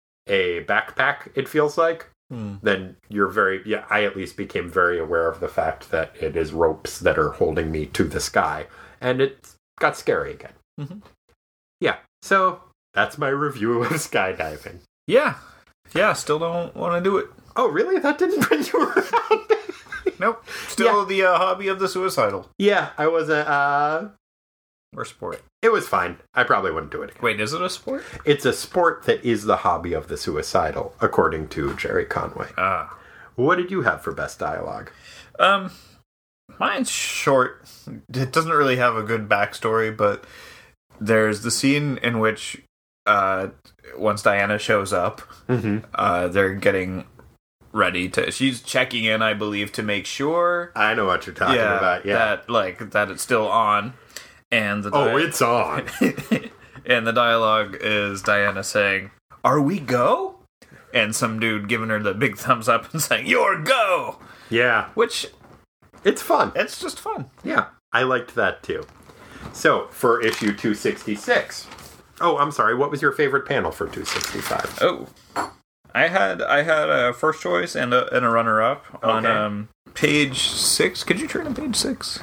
a backpack, it feels like, Mm. then you're very, yeah, I at least became very aware of the fact that it is ropes that are holding me to the sky. And it got scary again. Mm-hmm. Yeah, so that's my review of skydiving. Yeah. Yeah, still don't want to do it. Oh, really? That didn't bring you around? Nope. Still Yeah. the uh, hobby of the suicidal. Yeah, I wasn't, uh... Or sport. It was fine. I probably wouldn't do it again. Wait, is it a sport? It's a sport that is the hobby of the suicidal, according to Jerry Conway. Ah. What did you have for best dialogue? Um, mine's short. It doesn't really have a good backstory, but there's the scene in which, uh, once Diana shows up, Mm-hmm. uh, they're getting ready to. She's checking in, I believe, to make sure. I know what you're talking yeah, about, yeah. that like that it's still on, and the oh, di- it's on. and the dialogue is Diana saying, "Are we go?" And some dude giving her the big thumbs up and saying, "You're go," Yeah, which it's fun. it's just fun. Yeah, I liked that too. So, for issue two sixty-six... Oh, I'm sorry, what was your favorite panel for two sixty-five? Oh, I had I had a first choice and a and a runner up on Okay. um, page six. Could you turn to page six?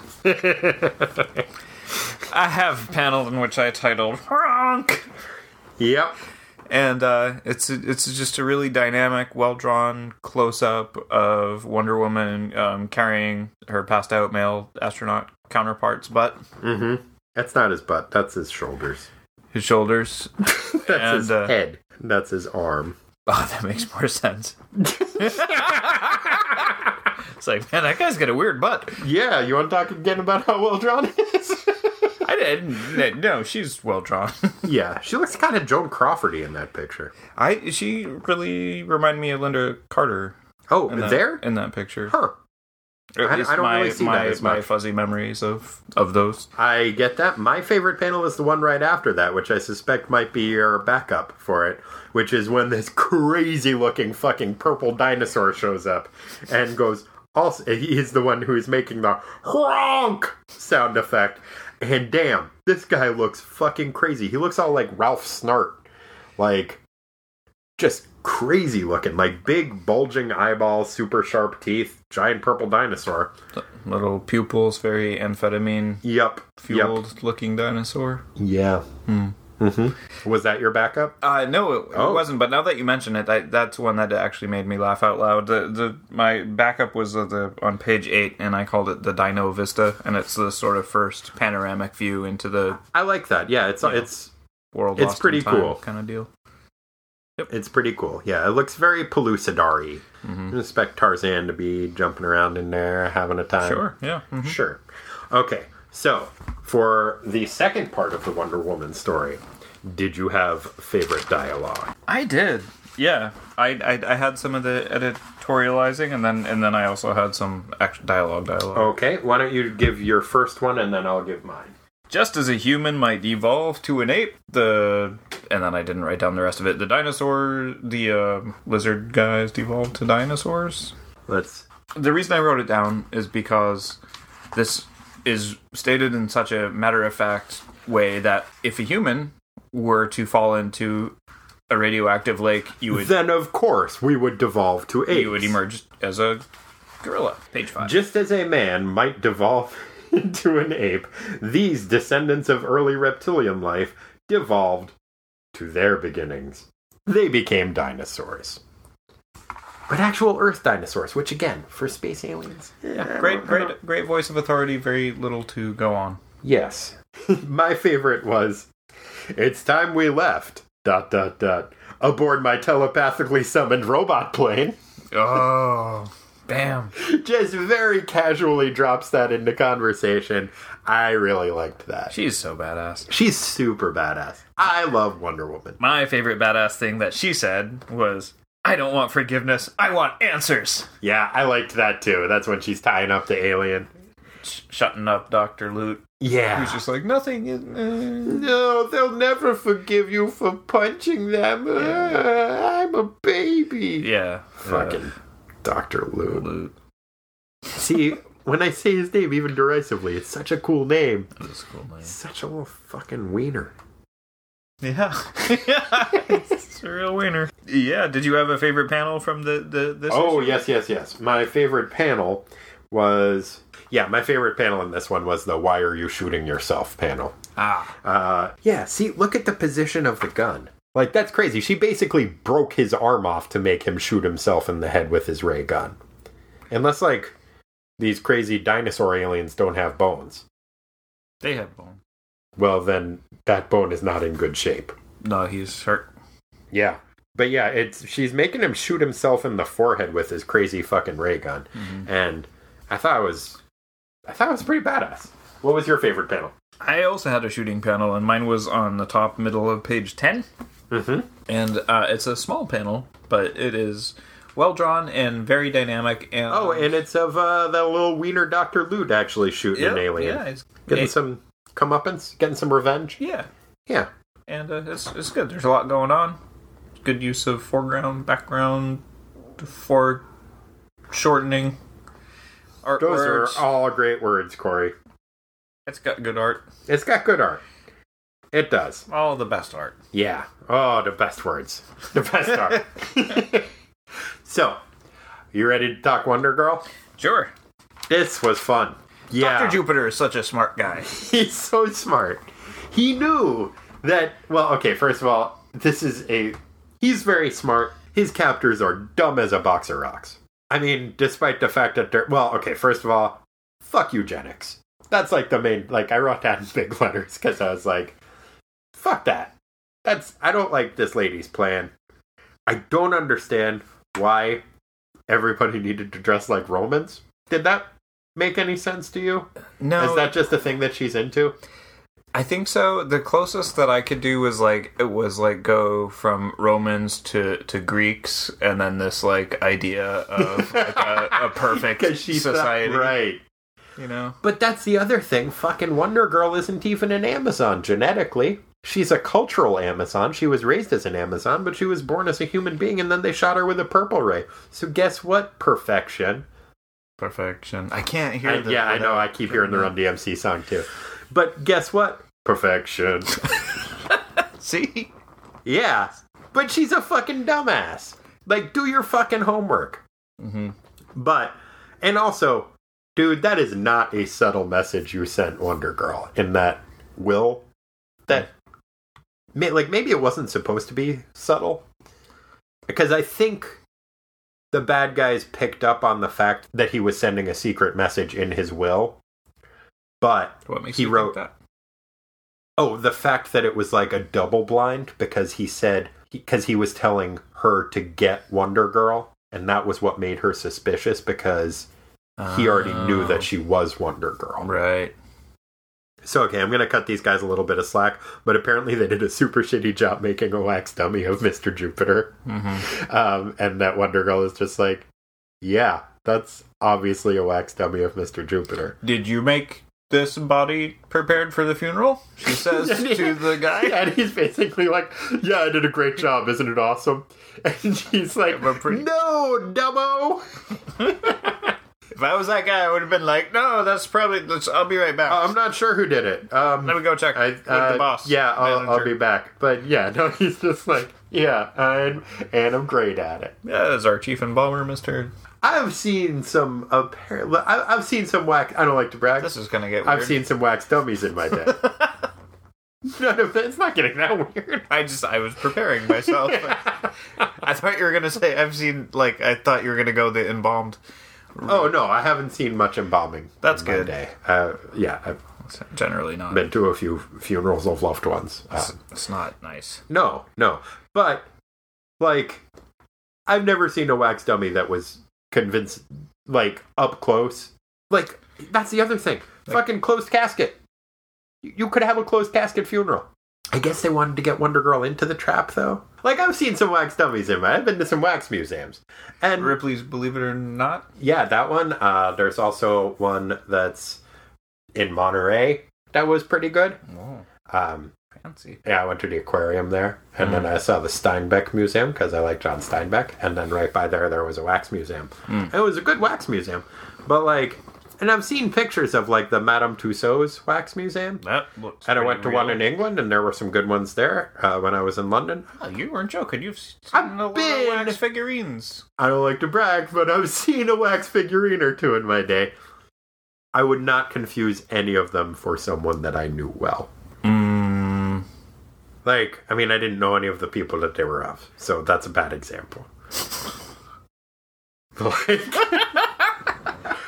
I have a panel in which I titled "Honk," Yep. and uh, it's it's just a really dynamic, well drawn close up of Wonder Woman um, carrying her passed out male astronaut counterpart's butt, Mm-hmm. That's not his butt, that's his shoulders. his shoulders. That's And, his uh, head. That's his arm. Oh, that makes more sense. It's like, man, that guy's got a weird butt. Yeah, you want to talk again about how well drawn it is? I didn't. No, she's well drawn. Yeah, she looks kind of Joan Crawfordy in that picture. I she really reminded me of Linda Carter. Oh, In that, there? in that picture. Huh. Or at I- least I don't my, really see my, that as my much. fuzzy memories of of those. I get that. My favorite panel is the one right after that, which I suspect might be your backup for it, which is when this crazy-looking fucking purple dinosaur shows up and goes... Also, he's the one who's making the honk sound effect. And damn, this guy looks fucking crazy. He looks all like Ralph Snart. Like, just crazy looking. Like, big, bulging eyeballs, super sharp teeth, giant purple dinosaur. Little pupils, very amphetamine Yup. fueled Yup. looking dinosaur. Yeah. Hmm. Mm-hmm. Was that your backup? Uh, no, it, Oh. it wasn't. But now that you mention it, I, that's one that actually made me laugh out loud. The the my backup was uh, the on page eight, and I called it the Dino Vista, and it's the sort of first panoramic view into the I like that. Yeah, it's Yeah. it's world. It's lost in pretty time cool. kind of deal. it's pretty cool. Yeah, it looks very Pellucidar-y. Mm-hmm. I expect Tarzan to be jumping around in there, having a time. Sure, yeah. mhm. Sure. Okay, so for the second part of the Wonder Woman story, did you have favorite dialogue? I did. Yeah, I, I I had some of the editorializing, and then and then I also had some actual dialogue. Dialogue. Okay, why don't you give your first one and then I'll give mine. Just as a human might evolve to an ape, the and then I didn't write down the rest of it. The dinosaur, the uh, lizard guys devolved to dinosaurs. Let's. The reason I wrote it down is because this is stated in such a matter of fact way that if a human were to fall into a radioactive lake, you would Then of course we would devolve to apes. you would emerge as a gorilla. Page five. Just as a man might devolve into an ape, these descendants of early reptilian life devolved to their beginnings. They became dinosaurs. But actual Earth dinosaurs, which again, for space aliens. Yeah, great, great, great voice of authority. Very little to go on. Yes. My favorite was, it's time we left, dot, dot, dot, aboard my telepathically summoned robot plane. Oh, bam! Just very casually drops that into conversation. I really liked that. She's so badass. She's super badass. I love Wonder Woman. My favorite badass thing that she said was, "I don't want forgiveness. I want answers." Yeah, I liked that too. That's when she's tying up the alien. Sh- shutting up Doctor Loot. Yeah. Who's just like, nothing is... Uh... No, they'll never forgive you for punching them. Uh, I'm a baby. Yeah. Fucking uh, Doctor Loot. Loot. See, when I say his name, even derisively, it's such a cool name. That's a cool name. Such a little fucking wiener. Yeah. It's a real winner. Yeah, did you have a favorite panel from the, the this Oh, issue? yes, yes, yes. My favorite panel was... Yeah, my favorite panel in this one was the "Why are you shooting yourself" panel. Ah. Uh, yeah, see, look at the position of the gun. Like, that's crazy. She basically broke his arm off to make him shoot himself in the head with his ray gun. Unless, like, these crazy dinosaur aliens don't have bones. They have bone. Well, then that bone is not in good shape. No, he's hurt. Yeah. But yeah, it's she's making him shoot himself in the forehead with his crazy fucking ray gun. Mm-hmm. And I thought it was I thought it was pretty badass. What was your favorite panel? I also had a shooting panel, and mine was on the top middle of page ten. Mm-hmm. And uh, it's a small panel, but it is well drawn and very dynamic. And oh, and it's of uh, the little wiener Doctor Lute actually shooting yep, an alien. Yeah, it's getting it, some comeuppance, getting some revenge. Yeah. Yeah. And uh, it's, it's good. There's a lot going on. Good use of foreground, background, foreshortening. Art Those words. are all great words, Corey. It's got good art. It's got good art. It does. All the best art. Yeah. Oh, the best words. The best art. So, you ready to talk Wonder Girl? Sure. This was fun. Yeah. Doctor Jupiter is such a smart guy. He's so smart. He knew that, well, okay, first of all, this is a, he's very smart. His captors are dumb as a box of rocks. I mean, despite the fact that they're, well, okay, first of all, fuck eugenics. That's like the main, like, I wrote that in big letters because I was like, fuck that. That's, I don't like this lady's plan. I don't understand why everybody needed to dress like Romans. Did that make any sense to you? No. Is that just a thing that she's into? I think so. The closest that I could do was like it was like go from Romans to, to Greeks, and then this like idea of like a, a perfect society, thought, right? You know. But that's the other thing. Fucking Wonder Girl isn't even an Amazon genetically. She's a cultural Amazon. She was raised as an Amazon, but she was born as a human being, and then they shot her with a purple ray. So guess what? Perfection. Perfection. I can't hear. I, the, yeah, I know. I keep hearing the Run D M C song too. But guess what? Perfection. See? Yeah. But she's a fucking dumbass. Like, do your fucking homework. Mm-hmm. But, and also, dude, that is not a subtle message you sent Wonder Girl in that will. That, like, maybe it wasn't supposed to be subtle. Because I think the bad guys picked up on the fact that he was sending a secret message in his will. But what makes he you wrote think that? Oh, the fact that it was like a double blind because he said because he, he was telling her to get Wonder Girl, and that was what made her suspicious because he already Oh. knew that she was Wonder Girl. Right. So okay, I'm gonna cut these guys a little bit of slack, but apparently they did a super shitty job making a wax dummy of Mister Jupiter, Mm-hmm. um, and that Wonder Girl is just like, yeah, that's obviously a wax dummy of Mister Jupiter. Did you make this body prepared for the funeral? She says to the guy. And he's basically like, yeah, I did a great job, isn't it awesome? And she's like, pretty- no, dumbo! If I was that guy, I would have been like, no, that's probably, let's, I'll be right back. Uh, I'm not sure who did it. Um, Let me go check I, with uh, the boss. Yeah, I'll, I'll manager. be back. But yeah, no, he's just like, yeah, I'm, and I'm great at it. Yeah, that's our chief embalmer, Mister I've seen some, apparently, I've seen some wax, I don't like to brag. This is going to get weird. I've seen some wax dummies in my day. None of that, it's not getting that weird. I just, I was preparing myself. I thought you were going to say, I've seen, like, I thought you were going to go the embalmed. Oh, no, I haven't seen much embalming. That's in good. My day. Uh, yeah, I've Generally not. been to a few funerals of loved ones. It's, Uh, it's not nice. no, no. But, like, I've never seen a wax dummy that was convinced, like, up close. Like, that's the other thing. Like- Fucking closed casket. You, you could have a closed casket funeral. I guess they wanted to get Wonder Girl into the trap, though. Like, I've seen some wax dummies in my... I've been to some wax museums. And Ripley's Believe It or Not? yeah, that one. Uh, there's also one that's in Monterey that was pretty good. Oh, Um, fancy. yeah, I went to the aquarium there, and Mm. then I saw the Steinbeck Museum because I like John Steinbeck, and then right by there there was a wax museum. Mm. It was a good wax museum, but like, and I've seen pictures of like the Madame Tussauds wax museum, That looks and I pretty went to real. one in England, and there were some good ones there uh, when I was in London. Oh, you weren't joking. You've seen I've a lot been- of wax figurines. I don't like to brag, but I've seen a wax figurine or two in my day. I would not confuse any of them for someone that I knew well. Mm. Like, I mean, I didn't know any of the people that they were of, so that's a bad example. Like,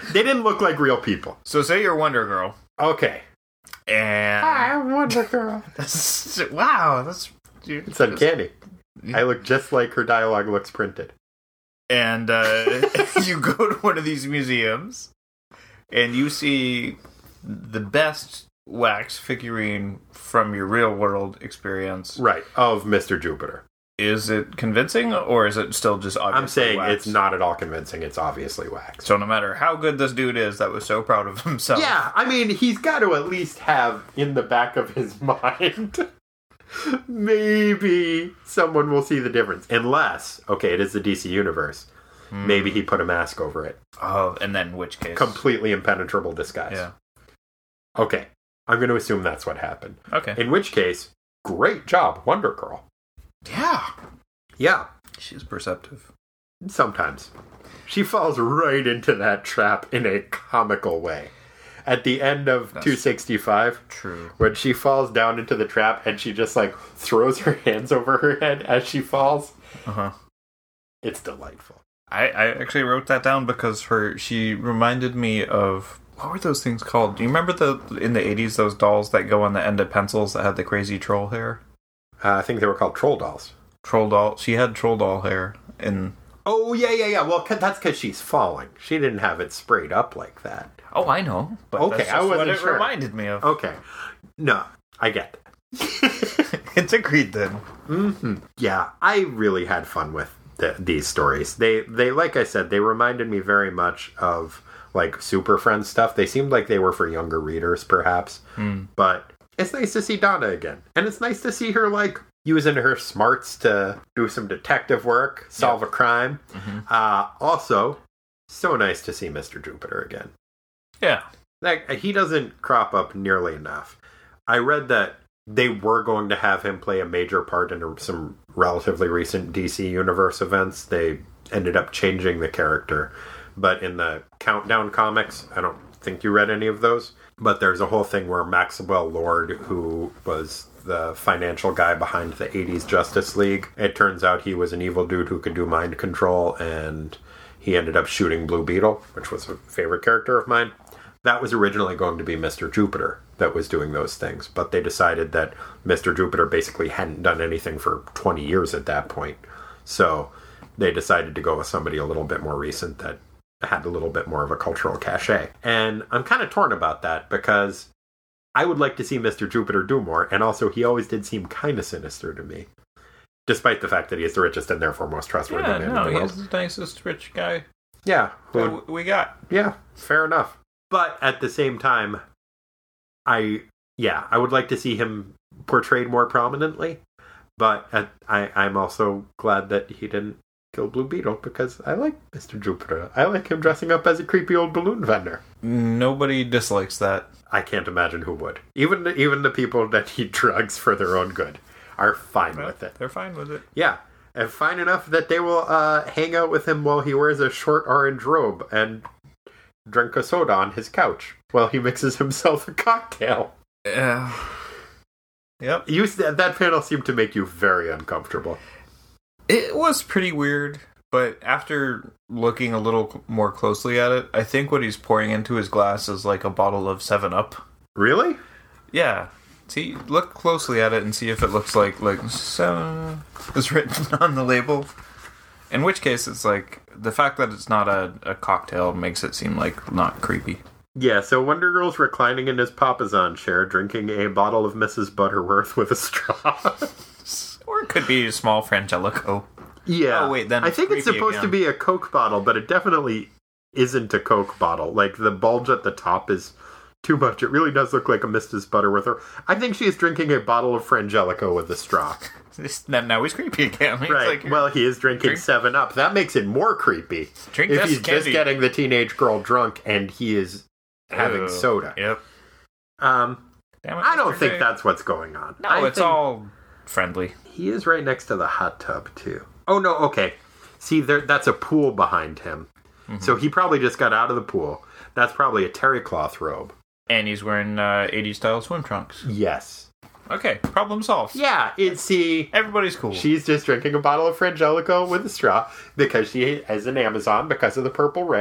They didn't look like real people. So say you're Wonder Girl. Okay. And I'm Wonder Girl. that's, wow, that's dude, It's uncanny. I look just like her dialogue looks printed. And uh, you go to one of these museums, and you see the best wax figurine from your real world experience. Right, of Mister Jupiter. Is it convincing, or is it still just obviously I'm saying wax? it's not at all convincing. It's obviously wax. So no matter how good this dude is that was so proud of himself. Yeah, I mean, he's got to at least have in the back of his mind, maybe someone will see the difference. Unless, okay, it is the D C universe. Mm. Maybe he put a mask over it. Oh, and then in which case? Completely impenetrable disguise. Yeah. Okay, I'm going to assume that's what happened. Okay. In which case, great job, Wonder Girl. Yeah. Yeah. She's perceptive. Sometimes. She falls right into that trap in a comical way. At the end of That's two sixty-five, true. when she falls down into the trap and she just like throws her hands over her head as she falls, uh-huh. It's delightful. I, I actually wrote that down because her she reminded me of, what were those things called? Do you remember the in the eighties those dolls that go on the end of pencils that had the crazy troll hair? Uh, I think they were called troll dolls. Troll doll. She had troll doll hair in. Oh yeah, yeah, yeah. Well, 'cause that's because she's falling. She didn't have it sprayed up like that. Oh, I know. But okay, that's I just wasn't what it sure. reminded me of. Okay, no, I get that. It's agreed then. Mm-hmm. Yeah, I really had fun with the, these stories. They, they, like I said, they reminded me very much of like Super Friends stuff. They seemed like they were for younger readers, perhaps. Mm. But it's nice to see Donna again, and it's nice to see her like using her smarts to do some detective work, solve yep. a crime. Mm-hmm. Uh, also, so nice to see Mister Jupiter again. Yeah, like he doesn't crop up nearly enough. I read that they were going to have him play a major part in some relatively recent D C Universe events. They ended up changing the character. But in the Countdown comics, I don't think you read any of those. But there's a whole thing where Maxwell Lord, who was the financial guy behind the eighties Justice League, it turns out he was an evil dude who could do mind control, and he ended up shooting Blue Beetle, which was a favorite character of mine. That was originally going to be Mister Jupiter that was doing those things, but they decided that Mister Jupiter basically hadn't done anything for twenty years at that point. So they decided to go with somebody a little bit more recent that had a little bit more of a cultural cachet. And I'm kind of torn about that because I would like to see Mister Jupiter do more, and also he always did seem kind of sinister to me. Despite the fact that he's the richest and therefore most trustworthy yeah, man no, in the world. He's the nicest rich guy. Yeah. Who we got. Yeah, fair enough. But at the same time, I, yeah, I would like to see him portrayed more prominently. But at, I, I'm also glad that he didn't kill Blue Beetle because I like Mister Jupiter. I like him dressing up as a creepy old balloon vendor. Nobody dislikes that. I can't imagine who would. Even the, even the people that eat drugs for their own good are fine well, with it. They're fine with it. Yeah. And fine enough that they will uh, hang out with him while he wears a short orange robe and drink a soda on his couch while he mixes himself a cocktail. Yeah. Yep. You, that panel seemed to make you very uncomfortable. It was pretty weird, but after looking a little more closely at it, I think what he's pouring into his glass is like a bottle of seven up. Really? Yeah. See, look closely at it and see if it looks like like seven is written on the label. In which case, it's like the fact that it's not a, a cocktail makes it seem like not creepy. Yeah, so Wonder Girl's reclining in his Papasan chair, drinking a bottle of Missus Butterworth with a straw. Or it could be a small Frangelico. Yeah. Oh, wait, then I think it's supposed again. to be a Coke bottle, but it definitely isn't a Coke bottle. Like, the bulge at the top is too much. It really does look like a Missus Butterworth. I think she is drinking a bottle of Frangelico with a straw. Now he's creepy again. He's right. Like, well, he is drinking drink, seven up. That makes it more creepy. Drink if this he's candy. just getting the teenage girl drunk and he is having Ew. soda. Yep. Um, Damn it, I don't Mister think J. that's what's going on. No, I it's think all friendly. He is right next to the hot tub, too. Oh, no, okay. See, there, that's a pool behind him. Mm-hmm. So he probably just got out of the pool. That's probably a terry cloth robe. And he's wearing uh, eighties-style swim trunks. Yes. Okay, problem solved. Yeah, it's, see... Everybody's cool. She's just drinking a bottle of Frangelico with a straw because she is an Amazon because of the purple ray.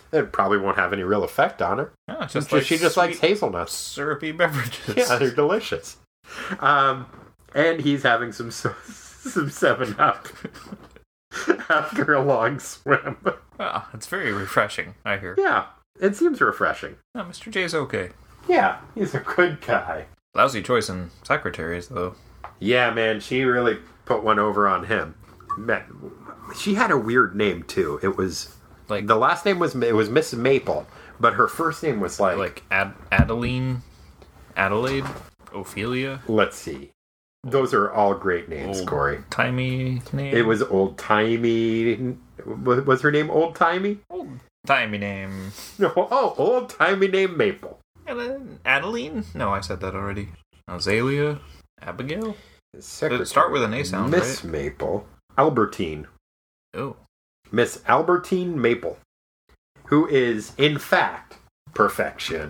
It probably won't have any real effect on her. Yeah, just she, like she just sweet, likes hazelnuts. syrupy beverages. Yeah, they're delicious. Um, and he's having some some seven up after a long swim. Ah, it's very refreshing, I hear. Yeah, it seems refreshing. Oh, Mister J's okay. Yeah, he's a good guy. Lousy choice in secretaries, though. Yeah, man, she really put one over on him. Man, she had a weird name too. It was Like the last name was it was Miss Maple, but her first name was like like Ad- Adeline, Adelaide, Ophelia. Let's see. Those are all great names, Old Corey. Timey name. It was old timey. Was her name old timey? Old timey name. No, oh, old timey name Maple. Adeline? No, I said that already. Azalea, Abigail. Secretary, start with an A sound, Miss right? Maple, Albertine. Oh. Miss Albertine Maple, who is, in fact, perfection.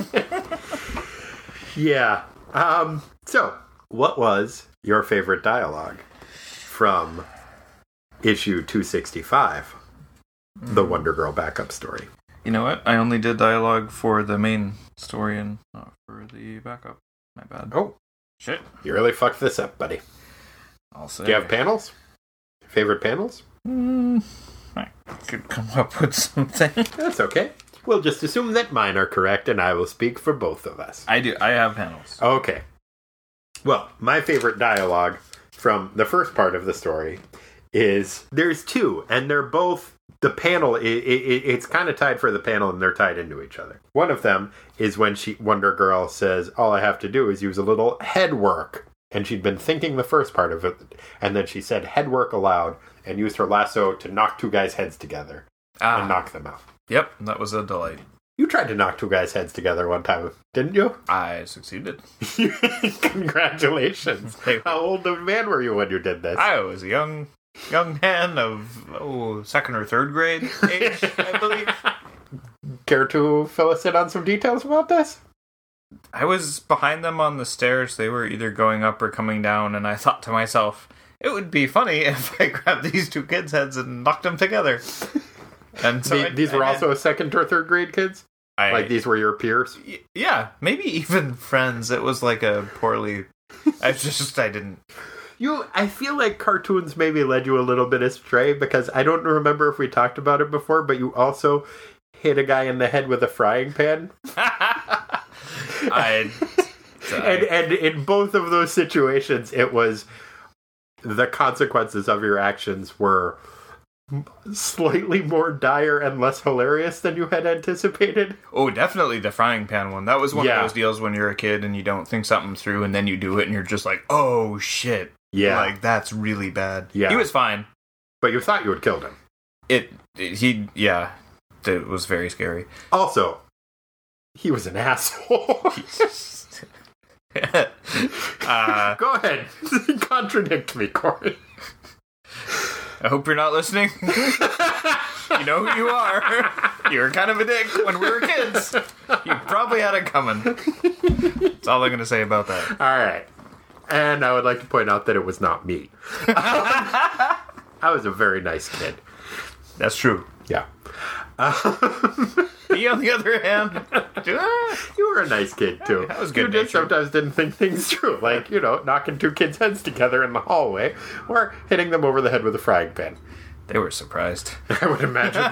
Yeah. Um, so, what was your favorite dialogue from issue two sixty-five, mm. the Wonder Girl backup story? You know what? I only did dialogue for the main story and not for the backup. My bad. Oh. Shit. You really fucked this up, buddy. I'll say. Do you have panels? Favorite panels? Mm, I could come up with something. That's okay. We'll just assume that mine are correct, and I will speak for both of us. I do. I have panels. Okay. Well, my favorite dialogue from the first part of the story is there's two, and they're both the panel. It, it, it's kind of tied for the panel, and they're tied into each other. One of them is when she Wonder Girl says, "All I have to do is use a little head work," and she'd been thinking the first part of it, and then she said head work aloud and used her lasso to knock two guys' heads together ah. and knock them out. Yep, that was a delight. You tried to knock two guys' heads together one time, didn't you? I succeeded. Congratulations. How old of a man were you when you did this? I was a young young man of, oh, second or third grade age, I believe. Care to fill us in on some details about this? I was behind them on the stairs. They were either going up or coming down, and I thought to myself, it would be funny if I grabbed these two kids' heads and knocked them together. And so the, I, these were I also second or third grade kids? I, like these were your peers? Y- yeah, maybe even friends. It was like a poorly... I just, I didn't... You, I feel like cartoons maybe led you a little bit astray, because I don't remember if we talked about it before, but you also hit a guy in the head with a frying pan. I... and, and in both of those situations, it was... the consequences of your actions were slightly more dire and less hilarious than you had anticipated. Oh, definitely the frying pan one. That was one yeah. of those deals when you're a kid and you don't think something through, and then you do it and you're just like, oh shit. Yeah. Like, that's really bad. Yeah. He was fine. But you thought you had killed him. It, it he, yeah. It was very scary. Also, he was an asshole. uh, Go ahead. Contradict me, Corey. I hope you're not listening. You know who you are. You were kind of a dick when we were kids. You probably had it coming. That's all I'm going to say about that. All right. And I would like to point out that it was not me. I was a very nice kid. That's true. Yeah. Me, on the other hand, you were a nice kid too. That was good. You just sometimes didn't think things through, like, you know, knocking two kids' heads together in the hallway, or hitting them over the head with a frying pan. They were surprised. I would imagine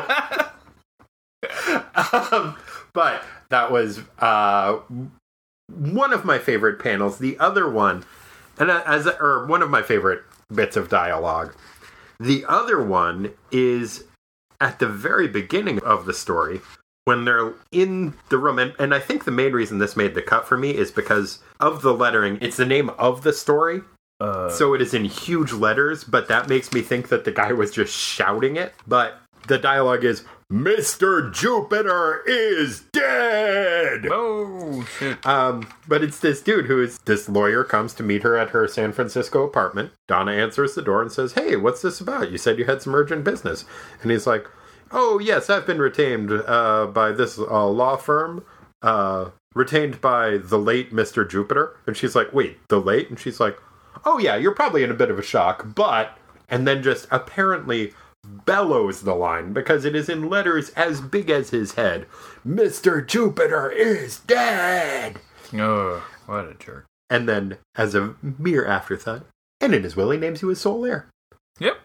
so. um, but that was uh, one of my favorite panels. The other one, and as or one of my favorite bits of dialogue. The other one is at the very beginning of the story, when they're in the room, and, and I think the main reason this made the cut for me is because of the lettering. It's the name of the story, uh, so it is in huge letters, but that makes me think that the guy was just shouting it. But the dialogue is, Mister Jupiter is dead! Oh, shit. Um, but it's this dude who is, this lawyer comes to meet her at her San Francisco apartment. Donna answers the door and says, hey, what's this about? You said you had some urgent business. And he's like, oh, yes, I've been retained uh, by this uh, law firm, uh, retained by the late Mister Jupiter. And she's like, wait, the late? And she's like, oh, yeah, you're probably in a bit of a shock, but... And then just apparently bellows the line because it is in letters as big as his head. Mister Jupiter is dead! Oh, what a jerk. And then, as a mere afterthought, and in his will, he names you his sole heir. Yep.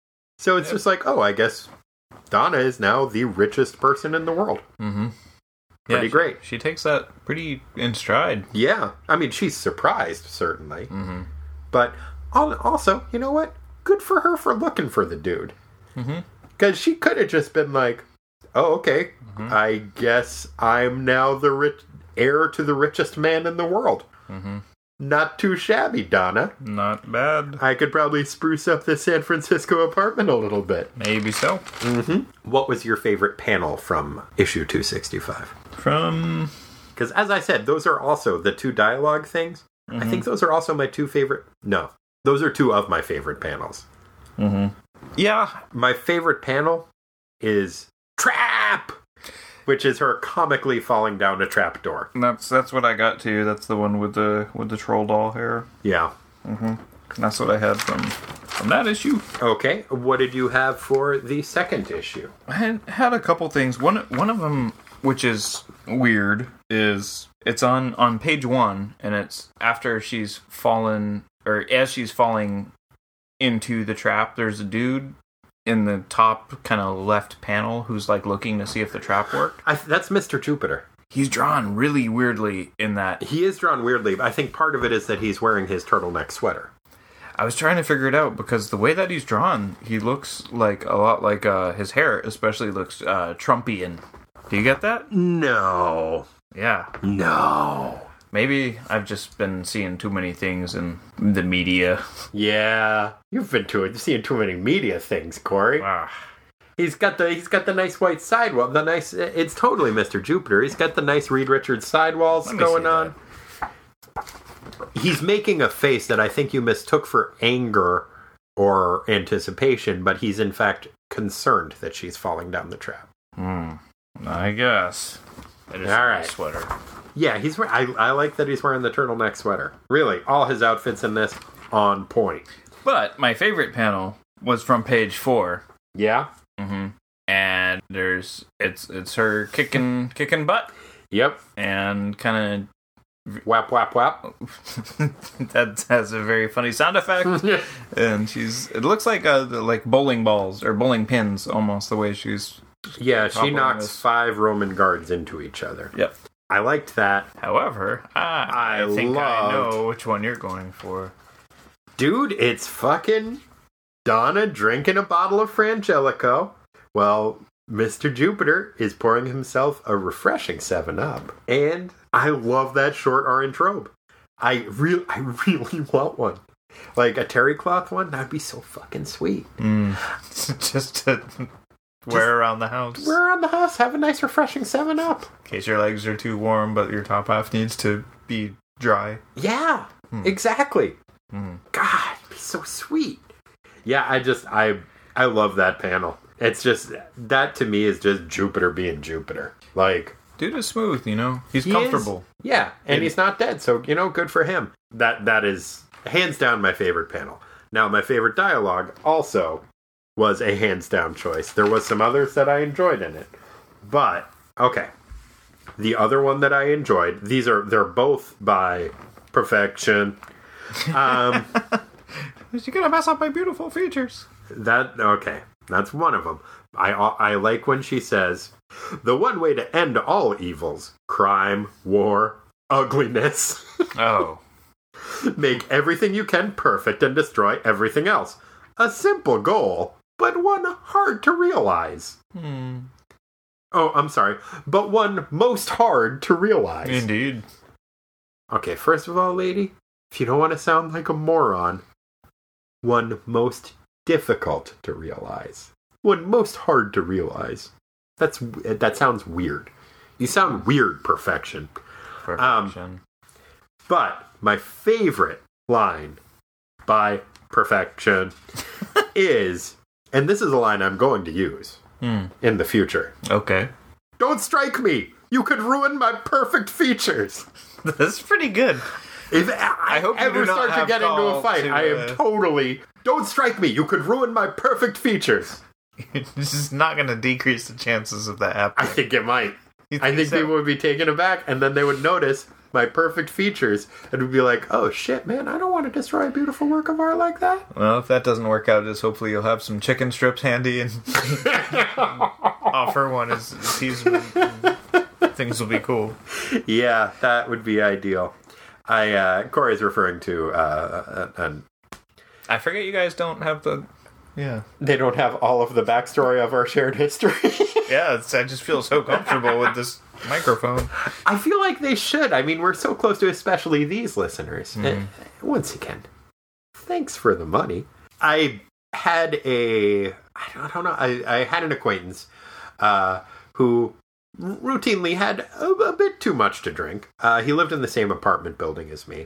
So it's Yep. just like, oh, I guess Donna is now the richest person in the world. Mm-hmm. Pretty yeah, she, great. She takes that pretty in stride. Yeah. I mean, she's surprised, certainly. Mm-hmm. But al- also, you know what? Good for her for looking for the dude. Mm-hmm. Because she could have just been like, oh, okay, Mm-hmm. I guess I'm now the rich heir to the richest man in the world. Mm-hmm. Not too shabby, Donna. Not bad. I could probably spruce up the San Francisco apartment a little bit. Maybe so. Mm-hmm. What was your favorite panel from issue two sixty-five? From... Because as I said, those are also the two dialogue things. Mm-hmm. I think those are also my two favorite... No, those are two of my favorite panels. Mm-hmm. Yeah. My favorite panel is Trap! Which is her comically falling down a trapdoor. That's that's what I got to. That's the one with the with the troll doll hair. Yeah. Mm-hmm. That's what I had from from that issue. Okay, what did you have for the second issue? I had, had a couple things. One one of them, which is weird, is it's on on page one, and it's after she's fallen, or as she's falling into the trap. There's a dude in the top kind of left panel who's like looking to see if the trap worked. I, that's Mister Jupiter. He's drawn really weirdly in that. He is drawn weirdly, but I think part of it is that he's wearing his turtleneck sweater. I was trying to figure it out because the way that he's drawn, he looks like a lot like uh, his hair, especially looks uh, Trumpian. Do you get that? No. Yeah. No. Maybe I've just been seeing too many things in the media. Yeah. You've been to seeing too many media things, Corey. Ah. He's got the he's got the nice white sidewall. The nice it's totally Mister Jupiter. He's got the nice Reed Richards sidewalls Let me going see on. He's making a face that I think you mistook for anger or anticipation, but he's in fact concerned that she's falling down the trap. Hmm. I guess. It is All a right. nice sweater. Yeah, he's. I I like that he's wearing the turtleneck sweater. Really, all his outfits in this on point. But my favorite panel was from page four. Yeah. Mm-hmm. And there's it's it's her kicking kicking butt Yep. and kind Whap whap whap. of that has a very funny sound effect. And she's it looks like uh like bowling balls or bowling pins almost the way she's. Yeah, she Toppling knocks this. five Roman guards into each other. Yep. I liked that. However, I, I I think I loved- know which one you're going for. Dude, it's fucking Donna drinking a bottle of Frangelico. Well, Mister Jupiter is pouring himself a refreshing seven up. And I love that short orange robe. I, re- I really want one. Like a terry cloth one, that'd be so fucking sweet. Mm. Just to wear around the house. We're around the house, have a nice refreshing seven up. In case your legs are too warm, but your top half needs to be dry. Yeah, Hmm. exactly. Mm. God, it'd be so sweet. Yeah, I just, I, I love that panel. It's just, that to me is just Jupiter being Jupiter. Like, Dude is smooth, you know? He's he comfortable. is- yeah, and And- he's not dead, so, you know, good for him. That That is hands down my favorite panel. Now, my favorite dialogue also was a hands down choice. There was some others that I enjoyed in it. But, okay. The other one that I enjoyed, these are, they're both by Perfection. Um, You're gonna mess up my beautiful features. that, okay. That's one of them. I, I like when she says, the one way to end all evils, crime, war, ugliness, Oh. make everything you can perfect and destroy everything else. A simple goal, but one hard to realize. Hmm. Oh, I'm sorry, but one most hard to realize. Indeed. Okay, first of all, lady, if you don't want to sound like a moron, one most difficult to realize. One most hard to realize. That's that sounds weird. You sound weird, Perfection. Perfection. But my favorite line by Perfection is, and this is a line I'm going to use Hmm. in the future. Okay. Don't strike me! You could ruin my perfect features! That's pretty good. If I, I hope you ever do not start to have get into a call fight, to, I am uh, totally... Don't strike me! You could ruin my perfect features! This is not going to decrease the chances of that I happening. think it might. Think I think so? people would be taken aback, and then they would notice my perfect features and would be like, oh shit, man, I don't want to destroy a beautiful work of art like that. Well, if that doesn't work out, just hopefully you'll have some chicken strips handy and offer one as teasable. Things will be cool. Yeah, that would be ideal. I uh, Corey's referring to uh, an I forget you guys don't have the... Yeah. they don't have all of the backstory of our shared history. Yeah, it's, I just feel so comfortable with this microphone. I feel like they should. I mean, we're so close to especially these listeners. Mm. And once again, thanks for the money. I had a, I don't, I don't know, I, I had an acquaintance uh, who routinely had a, a bit too much to drink. Uh, he lived in the same apartment building as me.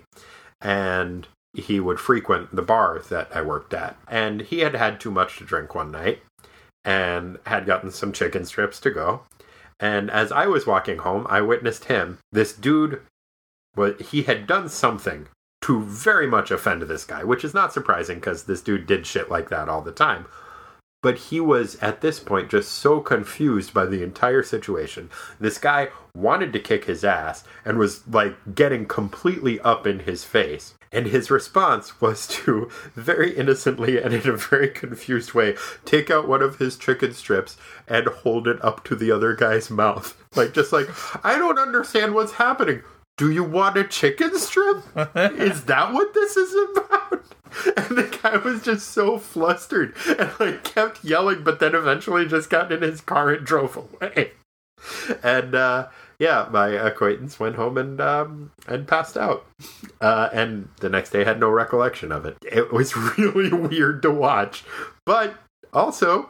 And he would frequent the bar that I worked at. And he had had too much to drink one night and had gotten some chicken strips to go. And as I was walking home, I witnessed him. This dude, well, he had done something to very much offend this guy, which is not surprising because this dude did shit like that all the time. But he was, at this point, just so confused by the entire situation. This guy wanted to kick his ass and was, like, getting completely up in his face. And his response was to, very innocently and in a very confused way, take out one of his chicken strips and hold it up to the other guy's mouth. Like, just like, I don't understand what's happening. Do you want a chicken strip? Is that what this is about? And the guy was just so flustered and like kept yelling, but then eventually just got in his car and drove away. And uh, yeah, my acquaintance went home and um, and passed out. Uh, and the next day had no recollection of it. It was really weird to watch, but also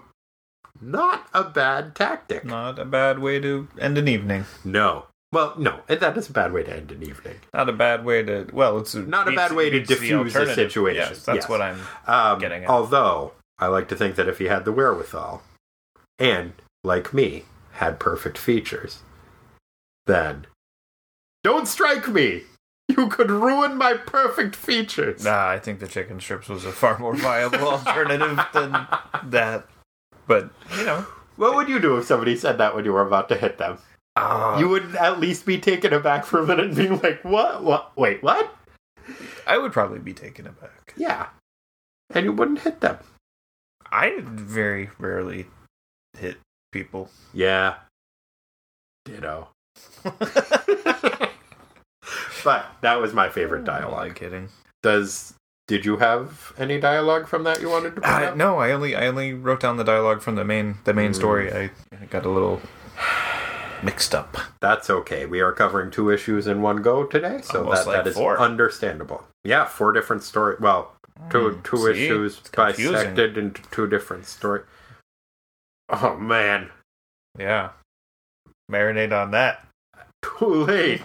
not a bad tactic. Not a bad way to end an evening. No. Well, no, that is a bad way to end an evening. Not a bad way to... Well, it's... A, Not a beats- bad way to beats the diffuse the alternative. situation. Yes, that's Yes. what I'm Um, getting at. although, I like to think that if he had the wherewithal, and, like me, had perfect features, then, don't strike me! You could ruin my perfect features! Nah, I think the chicken strips was a far more viable alternative than that. But, you know... What would you do if somebody said that when you were about to hit them? Uh, You would at least be taken aback for a minute and being like, what? What? Wait, what? I would probably be taken aback. Yeah. And you wouldn't hit them. I very rarely hit people. Yeah. Ditto. But that was my favorite dialogue. I'm kidding. Does did you have any dialogue from that you wanted to put Uh, up? no, I only I only wrote down the dialogue from the main the main Mm. story. I, I got a little mixed up. That's okay. We are covering two issues in one go today, so Almost that, like that is four. understandable. Yeah, four different stories. Well, two Mm, two see? issues It's confusing. bisected into two different stories. Oh man, Yeah. Marinate on that. too late.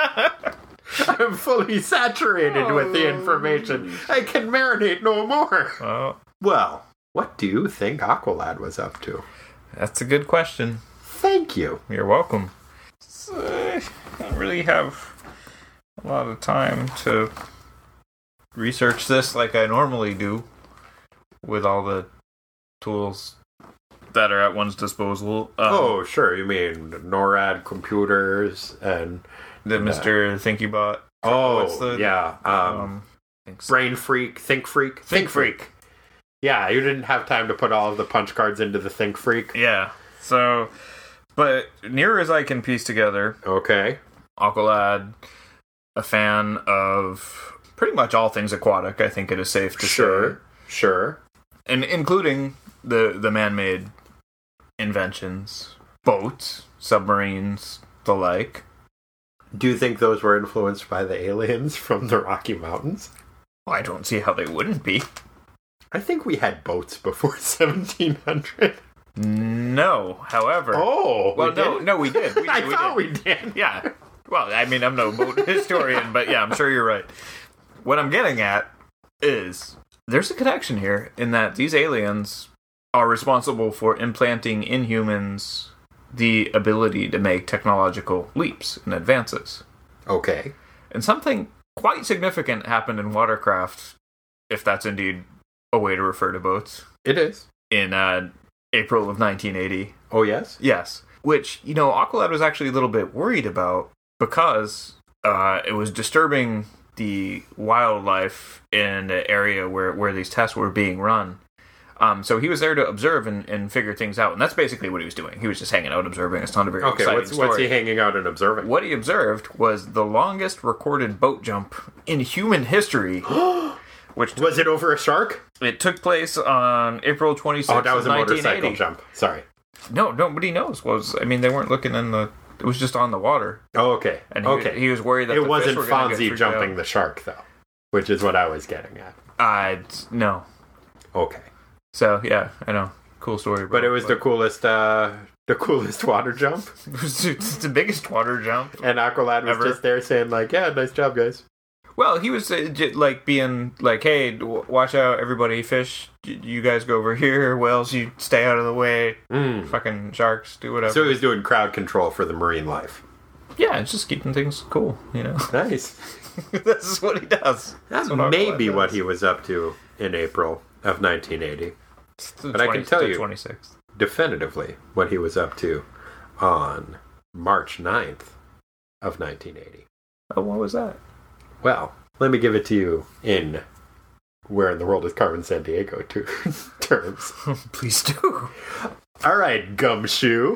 I'm fully saturated with the information. I can marinate no more. Well, Well, what do you think Aqualad was up to? that's a good question. Thank you. You're welcome. So, I don't really have a lot of time to research this like I normally do with all the tools that are at one's disposal. Um, Oh, sure. You mean NORAD computers and... the Mister ThinkyBot. Oh, What's the- yeah. Um, Um, thanks. Brain Freak, Think Freak. Think Freak. Yeah, you didn't have time to put all of the punch cards into the Think Freak. Yeah. So, but near as I can piece together, Okay. Aqualad, a fan of pretty much all things aquatic, I think it is safe to Sure. say. Sure. And including the, the man-made inventions, boats, submarines, the like. Do you think those were influenced by the aliens from the Rocky Mountains? Well, I don't see how they wouldn't be. I think we had boats before seventeen hundred. No, however. Oh, well, we no, did? no, we did. We, I we thought did. we did. Yeah. Well, I mean, I'm no boat historian, but yeah, I'm sure you're right. What I'm getting at is there's a connection here in that these aliens are responsible for implanting in humans the ability to make technological leaps and advances. Okay. And something quite significant happened in watercraft, if that's indeed a way to refer to boats, It is. in uh, April of nineteen eighty. Oh, yes? Yes. Which, you know, Aqualad was actually a little bit worried about because uh, it was disturbing the wildlife in the area where, where these tests were being run. Um, so he was there to observe and, and figure things out, and that's basically what he was doing. He was just hanging out, observing. It's not a very Okay, exciting what's, story. what's he hanging out and observing? What he observed was the longest recorded boat jump in human history. Which took, Was it over a shark? it took place on April twenty-sixth, Oh, that was a nineteen eighty. motorcycle jump. Sorry. No, nobody knows. Was I mean, they weren't looking in the. It was just on the water, Oh, okay. and he, okay. he was worried that it the wasn't fish were gonna get Fonzie freaked jumping out. the shark, though, which is what I was getting at. Uh, no. Okay. So yeah, I know. Cool story. But it was the coolest, uh, the coolest water jump. It was it's the biggest water jump. And Aqualad was Ever. just there saying, like, yeah, nice job, guys. Well, he was uh, j- like being like, "Hey, w- watch out, everybody! Fish, y- you guys go over here. Whales, you stay out of the way. Mm. Fucking sharks, do whatever." So he was doing crowd control for the marine life. yeah, it's just keeping things cool, you know. Nice. This is what he does. That's what Aqualad maybe does. what he was up to in April of nineteen eighty. It's the But I can tell you- twenty-sixth. Definitively what he was up to on March ninth of nineteen eighty. Oh, what was that? Well, let me give it to you in where in the world is Carmen Sandiego to terms. Please do. All right, Gumshoe.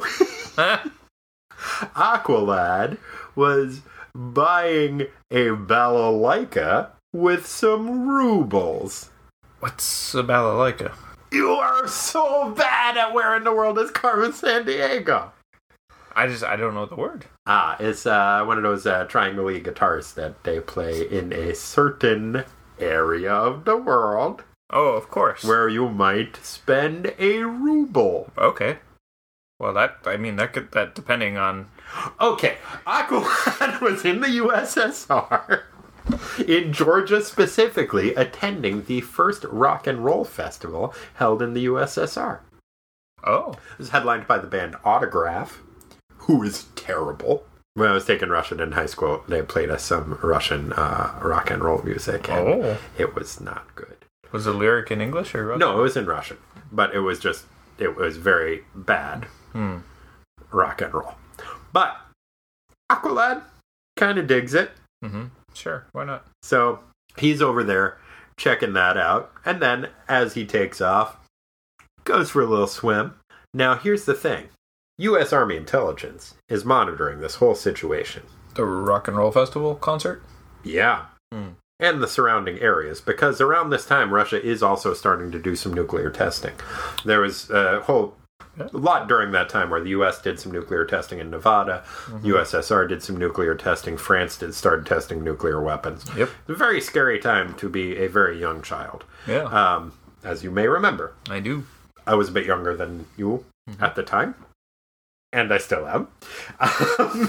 Aqualad was buying a balalaika with some rubles. What's a balalaika? You are so bad at where in the world is Carmen Sandiego. I just I don't know the word. Ah, it's uh, one of those uh, triangle guitars that they play in a certain area of the world Oh, of course. where you might spend a ruble. Okay. Well, that I mean that could that depending on. Okay, Aqualad was in the U S S R, in Georgia specifically, attending the first rock and roll festival held in the U S S R. Oh. It was headlined by the band Autograph, who is terrible. When I was taking Russian in high school, they played us some Russian uh, rock and roll music, and Oh. it was not good. Was the lyric in English or Russian? No, it was in Russian, but it was just, it was very bad Hmm. rock and roll. But Aqualad kind of digs it. Mm-hmm. Sure. Why not? So he's over there checking that out. And then as he takes off, goes for a little swim. Now, here's the thing. U S Army intelligence is monitoring this whole situation. The Rock and Roll Festival concert? Yeah. Hmm. And the surrounding areas. Because around this time, Russia is also starting to do some nuclear testing. There was a whole a lot during that time where the U S did some nuclear testing in Nevada. Mm-hmm. U S S R did some nuclear testing. France did started testing nuclear weapons. Yep. It's a very scary time to be a very young child. Yeah. Um, as you may remember, I do. I was a bit younger than you mm-hmm. at the time. And I still am. Um,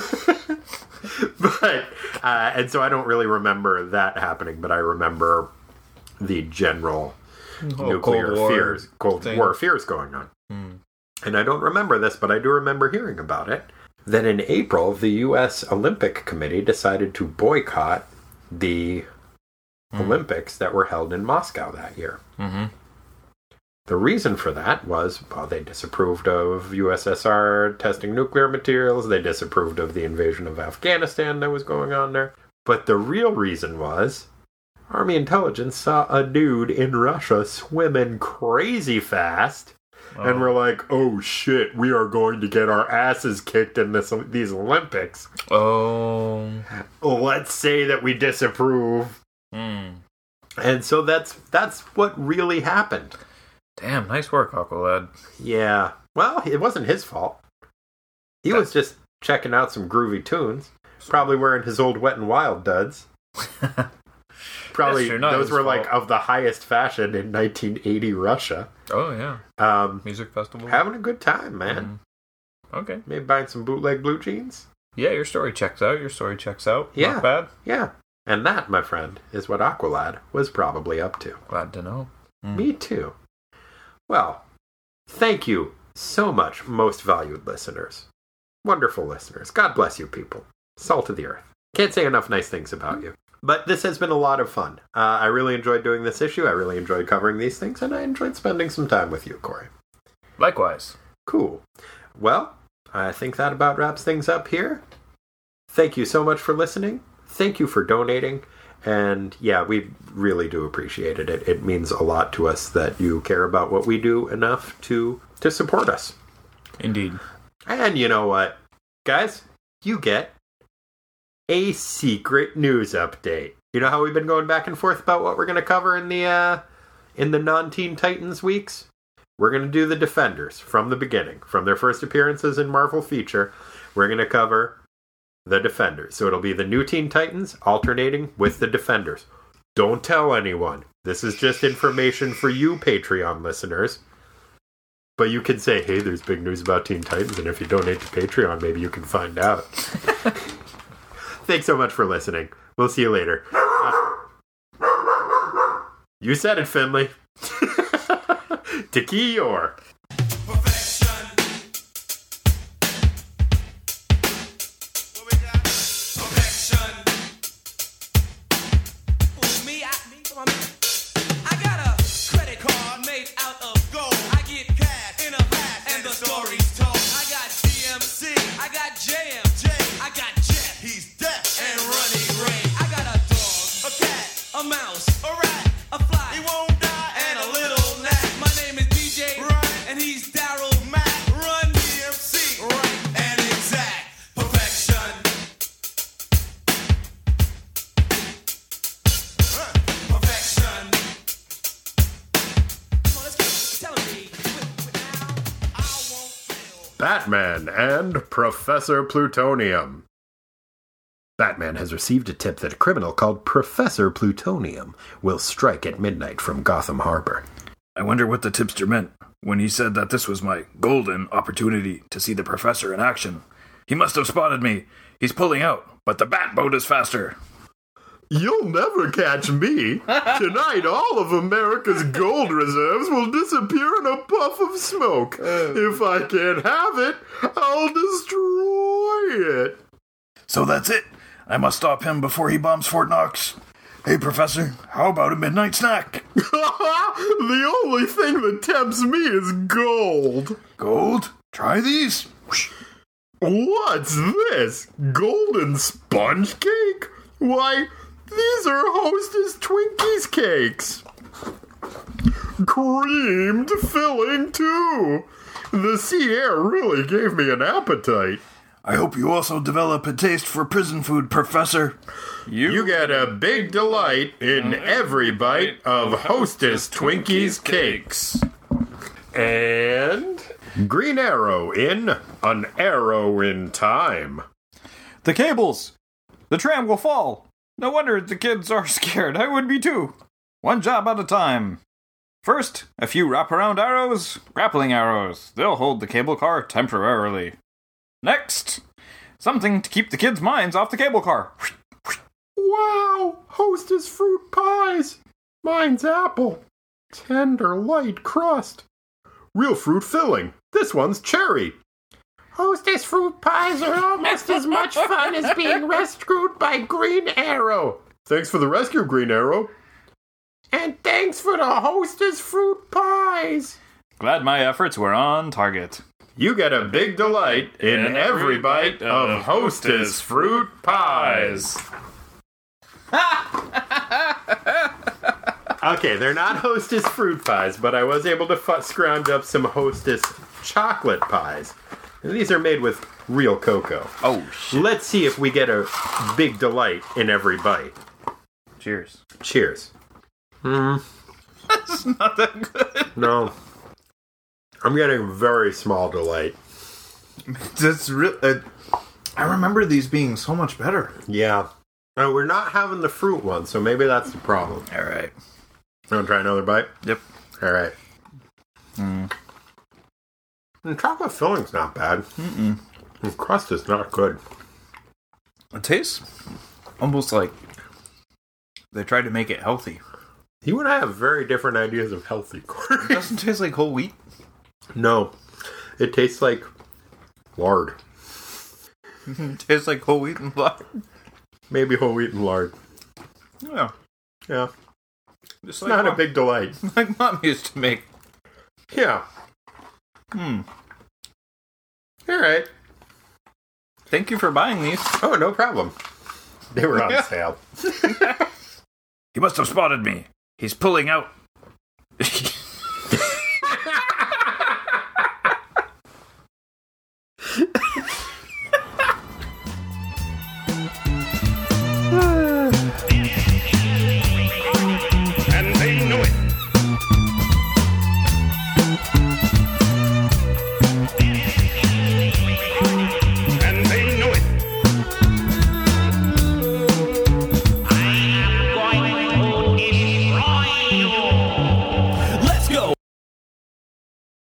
but, uh, and so I don't really remember that happening, but I remember the general Oh, nuclear Cold War fears, Cold thing. War fears going on. Hmm. And I don't remember this, but I do remember hearing about it. Then in April, the U S Olympic Committee decided to boycott the mm. Olympics that were held in Moscow that year. Mm-hmm. The reason for that was, well, they disapproved of U S S R testing nuclear materials. They disapproved of the invasion of Afghanistan that was going on there. But the real reason was, Army intelligence saw a dude in Russia swimming crazy fast. Oh. And we're like, oh shit, we are going to get our asses kicked in this these Olympics. Oh. Let's say that we disapprove. Mm. And so that's that's what really happened. Damn, nice work, Aqualad. Yeah. Well, it wasn't his fault. He that's... was just checking out some groovy tunes. Probably wearing his old Wet and Wild duds. Probably those were fault. Like of the highest fashion in nineteen eighty Russia. Oh yeah. Um, Music festival. Having a good time, man. Mm. Okay. Maybe buying some bootleg blue jeans. Yeah, your story checks out. Your story checks out. Yeah. Not bad. Yeah. And that, my friend, is what Aqualad was probably up to. Glad to know. Mm. Me too. Well, thank you so much, most valued listeners. Wonderful listeners. God bless you people. Salt of the earth. Can't say enough nice things about you. But this has been a lot of fun. Uh, I really enjoyed doing this issue. I really enjoyed covering these things, and I enjoyed spending some time with you, Corey. Likewise. Cool. Well, I think that about wraps things up here. Thank you so much for listening. Thank you for donating. And yeah, we really do appreciate it. It, it means a lot to us that you care about what we do enough to, to support us. Indeed. And you know what, guys? You get a secret news update. You know how we've been going back and forth about what we're going to cover in the uh, in the non-Teen Titans weeks? We're going to do the Defenders from the beginning. From their first appearances in Marvel Feature, we're going to cover the Defenders. So it'll be the new Teen Titans alternating with the Defenders. Don't tell anyone. This is just information for you Patreon listeners. But you can say, hey, there's big news about Teen Titans, and if you donate to Patreon, maybe you can find out. Thanks so much for listening. We'll see you later. Uh, you said it, Finley. Tequila. Batman and Professor Plutonium. Batman has received a tip that a criminal called Professor Plutonium will strike at midnight from Gotham Harbor. I wonder what the tipster meant when he said that this was my golden opportunity to see the Professor in action. He must have spotted me. He's pulling out, but the Batboat is faster. You'll never catch me. Tonight, all of America's gold reserves will disappear in a puff of smoke. If I can't have it, I'll destroy it. So that's it. I must stop him before he bombs Fort Knox. Hey, Professor, how about a midnight snack? The only thing that tempts me is gold. Gold? Try these. What's this? Golden sponge cake? Why, these are Hostess Twinkies cakes. Creamed filling, too. The sea air really gave me an appetite. I hope you also develop a taste for prison food, Professor. You, you get a big delight in every bite of Hostess Twinkies cakes. And Green Arrow in An Arrow in Time. The cables! The tram will fall! No wonder the kids are scared. I would be too. One job at a time. First, a few wraparound arrows, grappling arrows. They'll hold the cable car temporarily. Next, something to keep the kids' minds off the cable car. Wow! Hostess fruit pies! Mine's apple. Tender, light crust. Real fruit filling. This one's cherry. Hostess fruit pies are almost as much fun as being rescued by Green Arrow. Thanks for the rescue, Green Arrow. And thanks for the Hostess fruit pies. Glad my efforts were on target. You get a big delight in, in every bite of Hostess fruit pies. Okay, they're not Hostess fruit pies, but I was able to f- scrounge up some Hostess chocolate pies. And these are made with real cocoa. Oh, shit. Let's see if we get a big delight in every bite. Cheers. Cheers. Hmm. That's not that good. No. I'm getting very small delight. That's real. Uh, I remember these being so much better. Yeah. No, we're not having the fruit one, so maybe that's the problem. All right. You want to try another bite? Yep. All right. Mm. The chocolate filling's not bad. Mm-mm. The crust is not good. It tastes almost like they tried to make it healthy. You and I have very different ideas of healthy corn. It doesn't taste like whole wheat. No. It tastes like lard. It tastes like whole wheat and lard. Maybe whole wheat and lard. Yeah. Yeah. Just It's like not mom, a big delight. like Mom used to make. Yeah. Hmm. All right. Thank you for buying these. Oh, no problem. They were on sale. He must have spotted me. He's pulling out.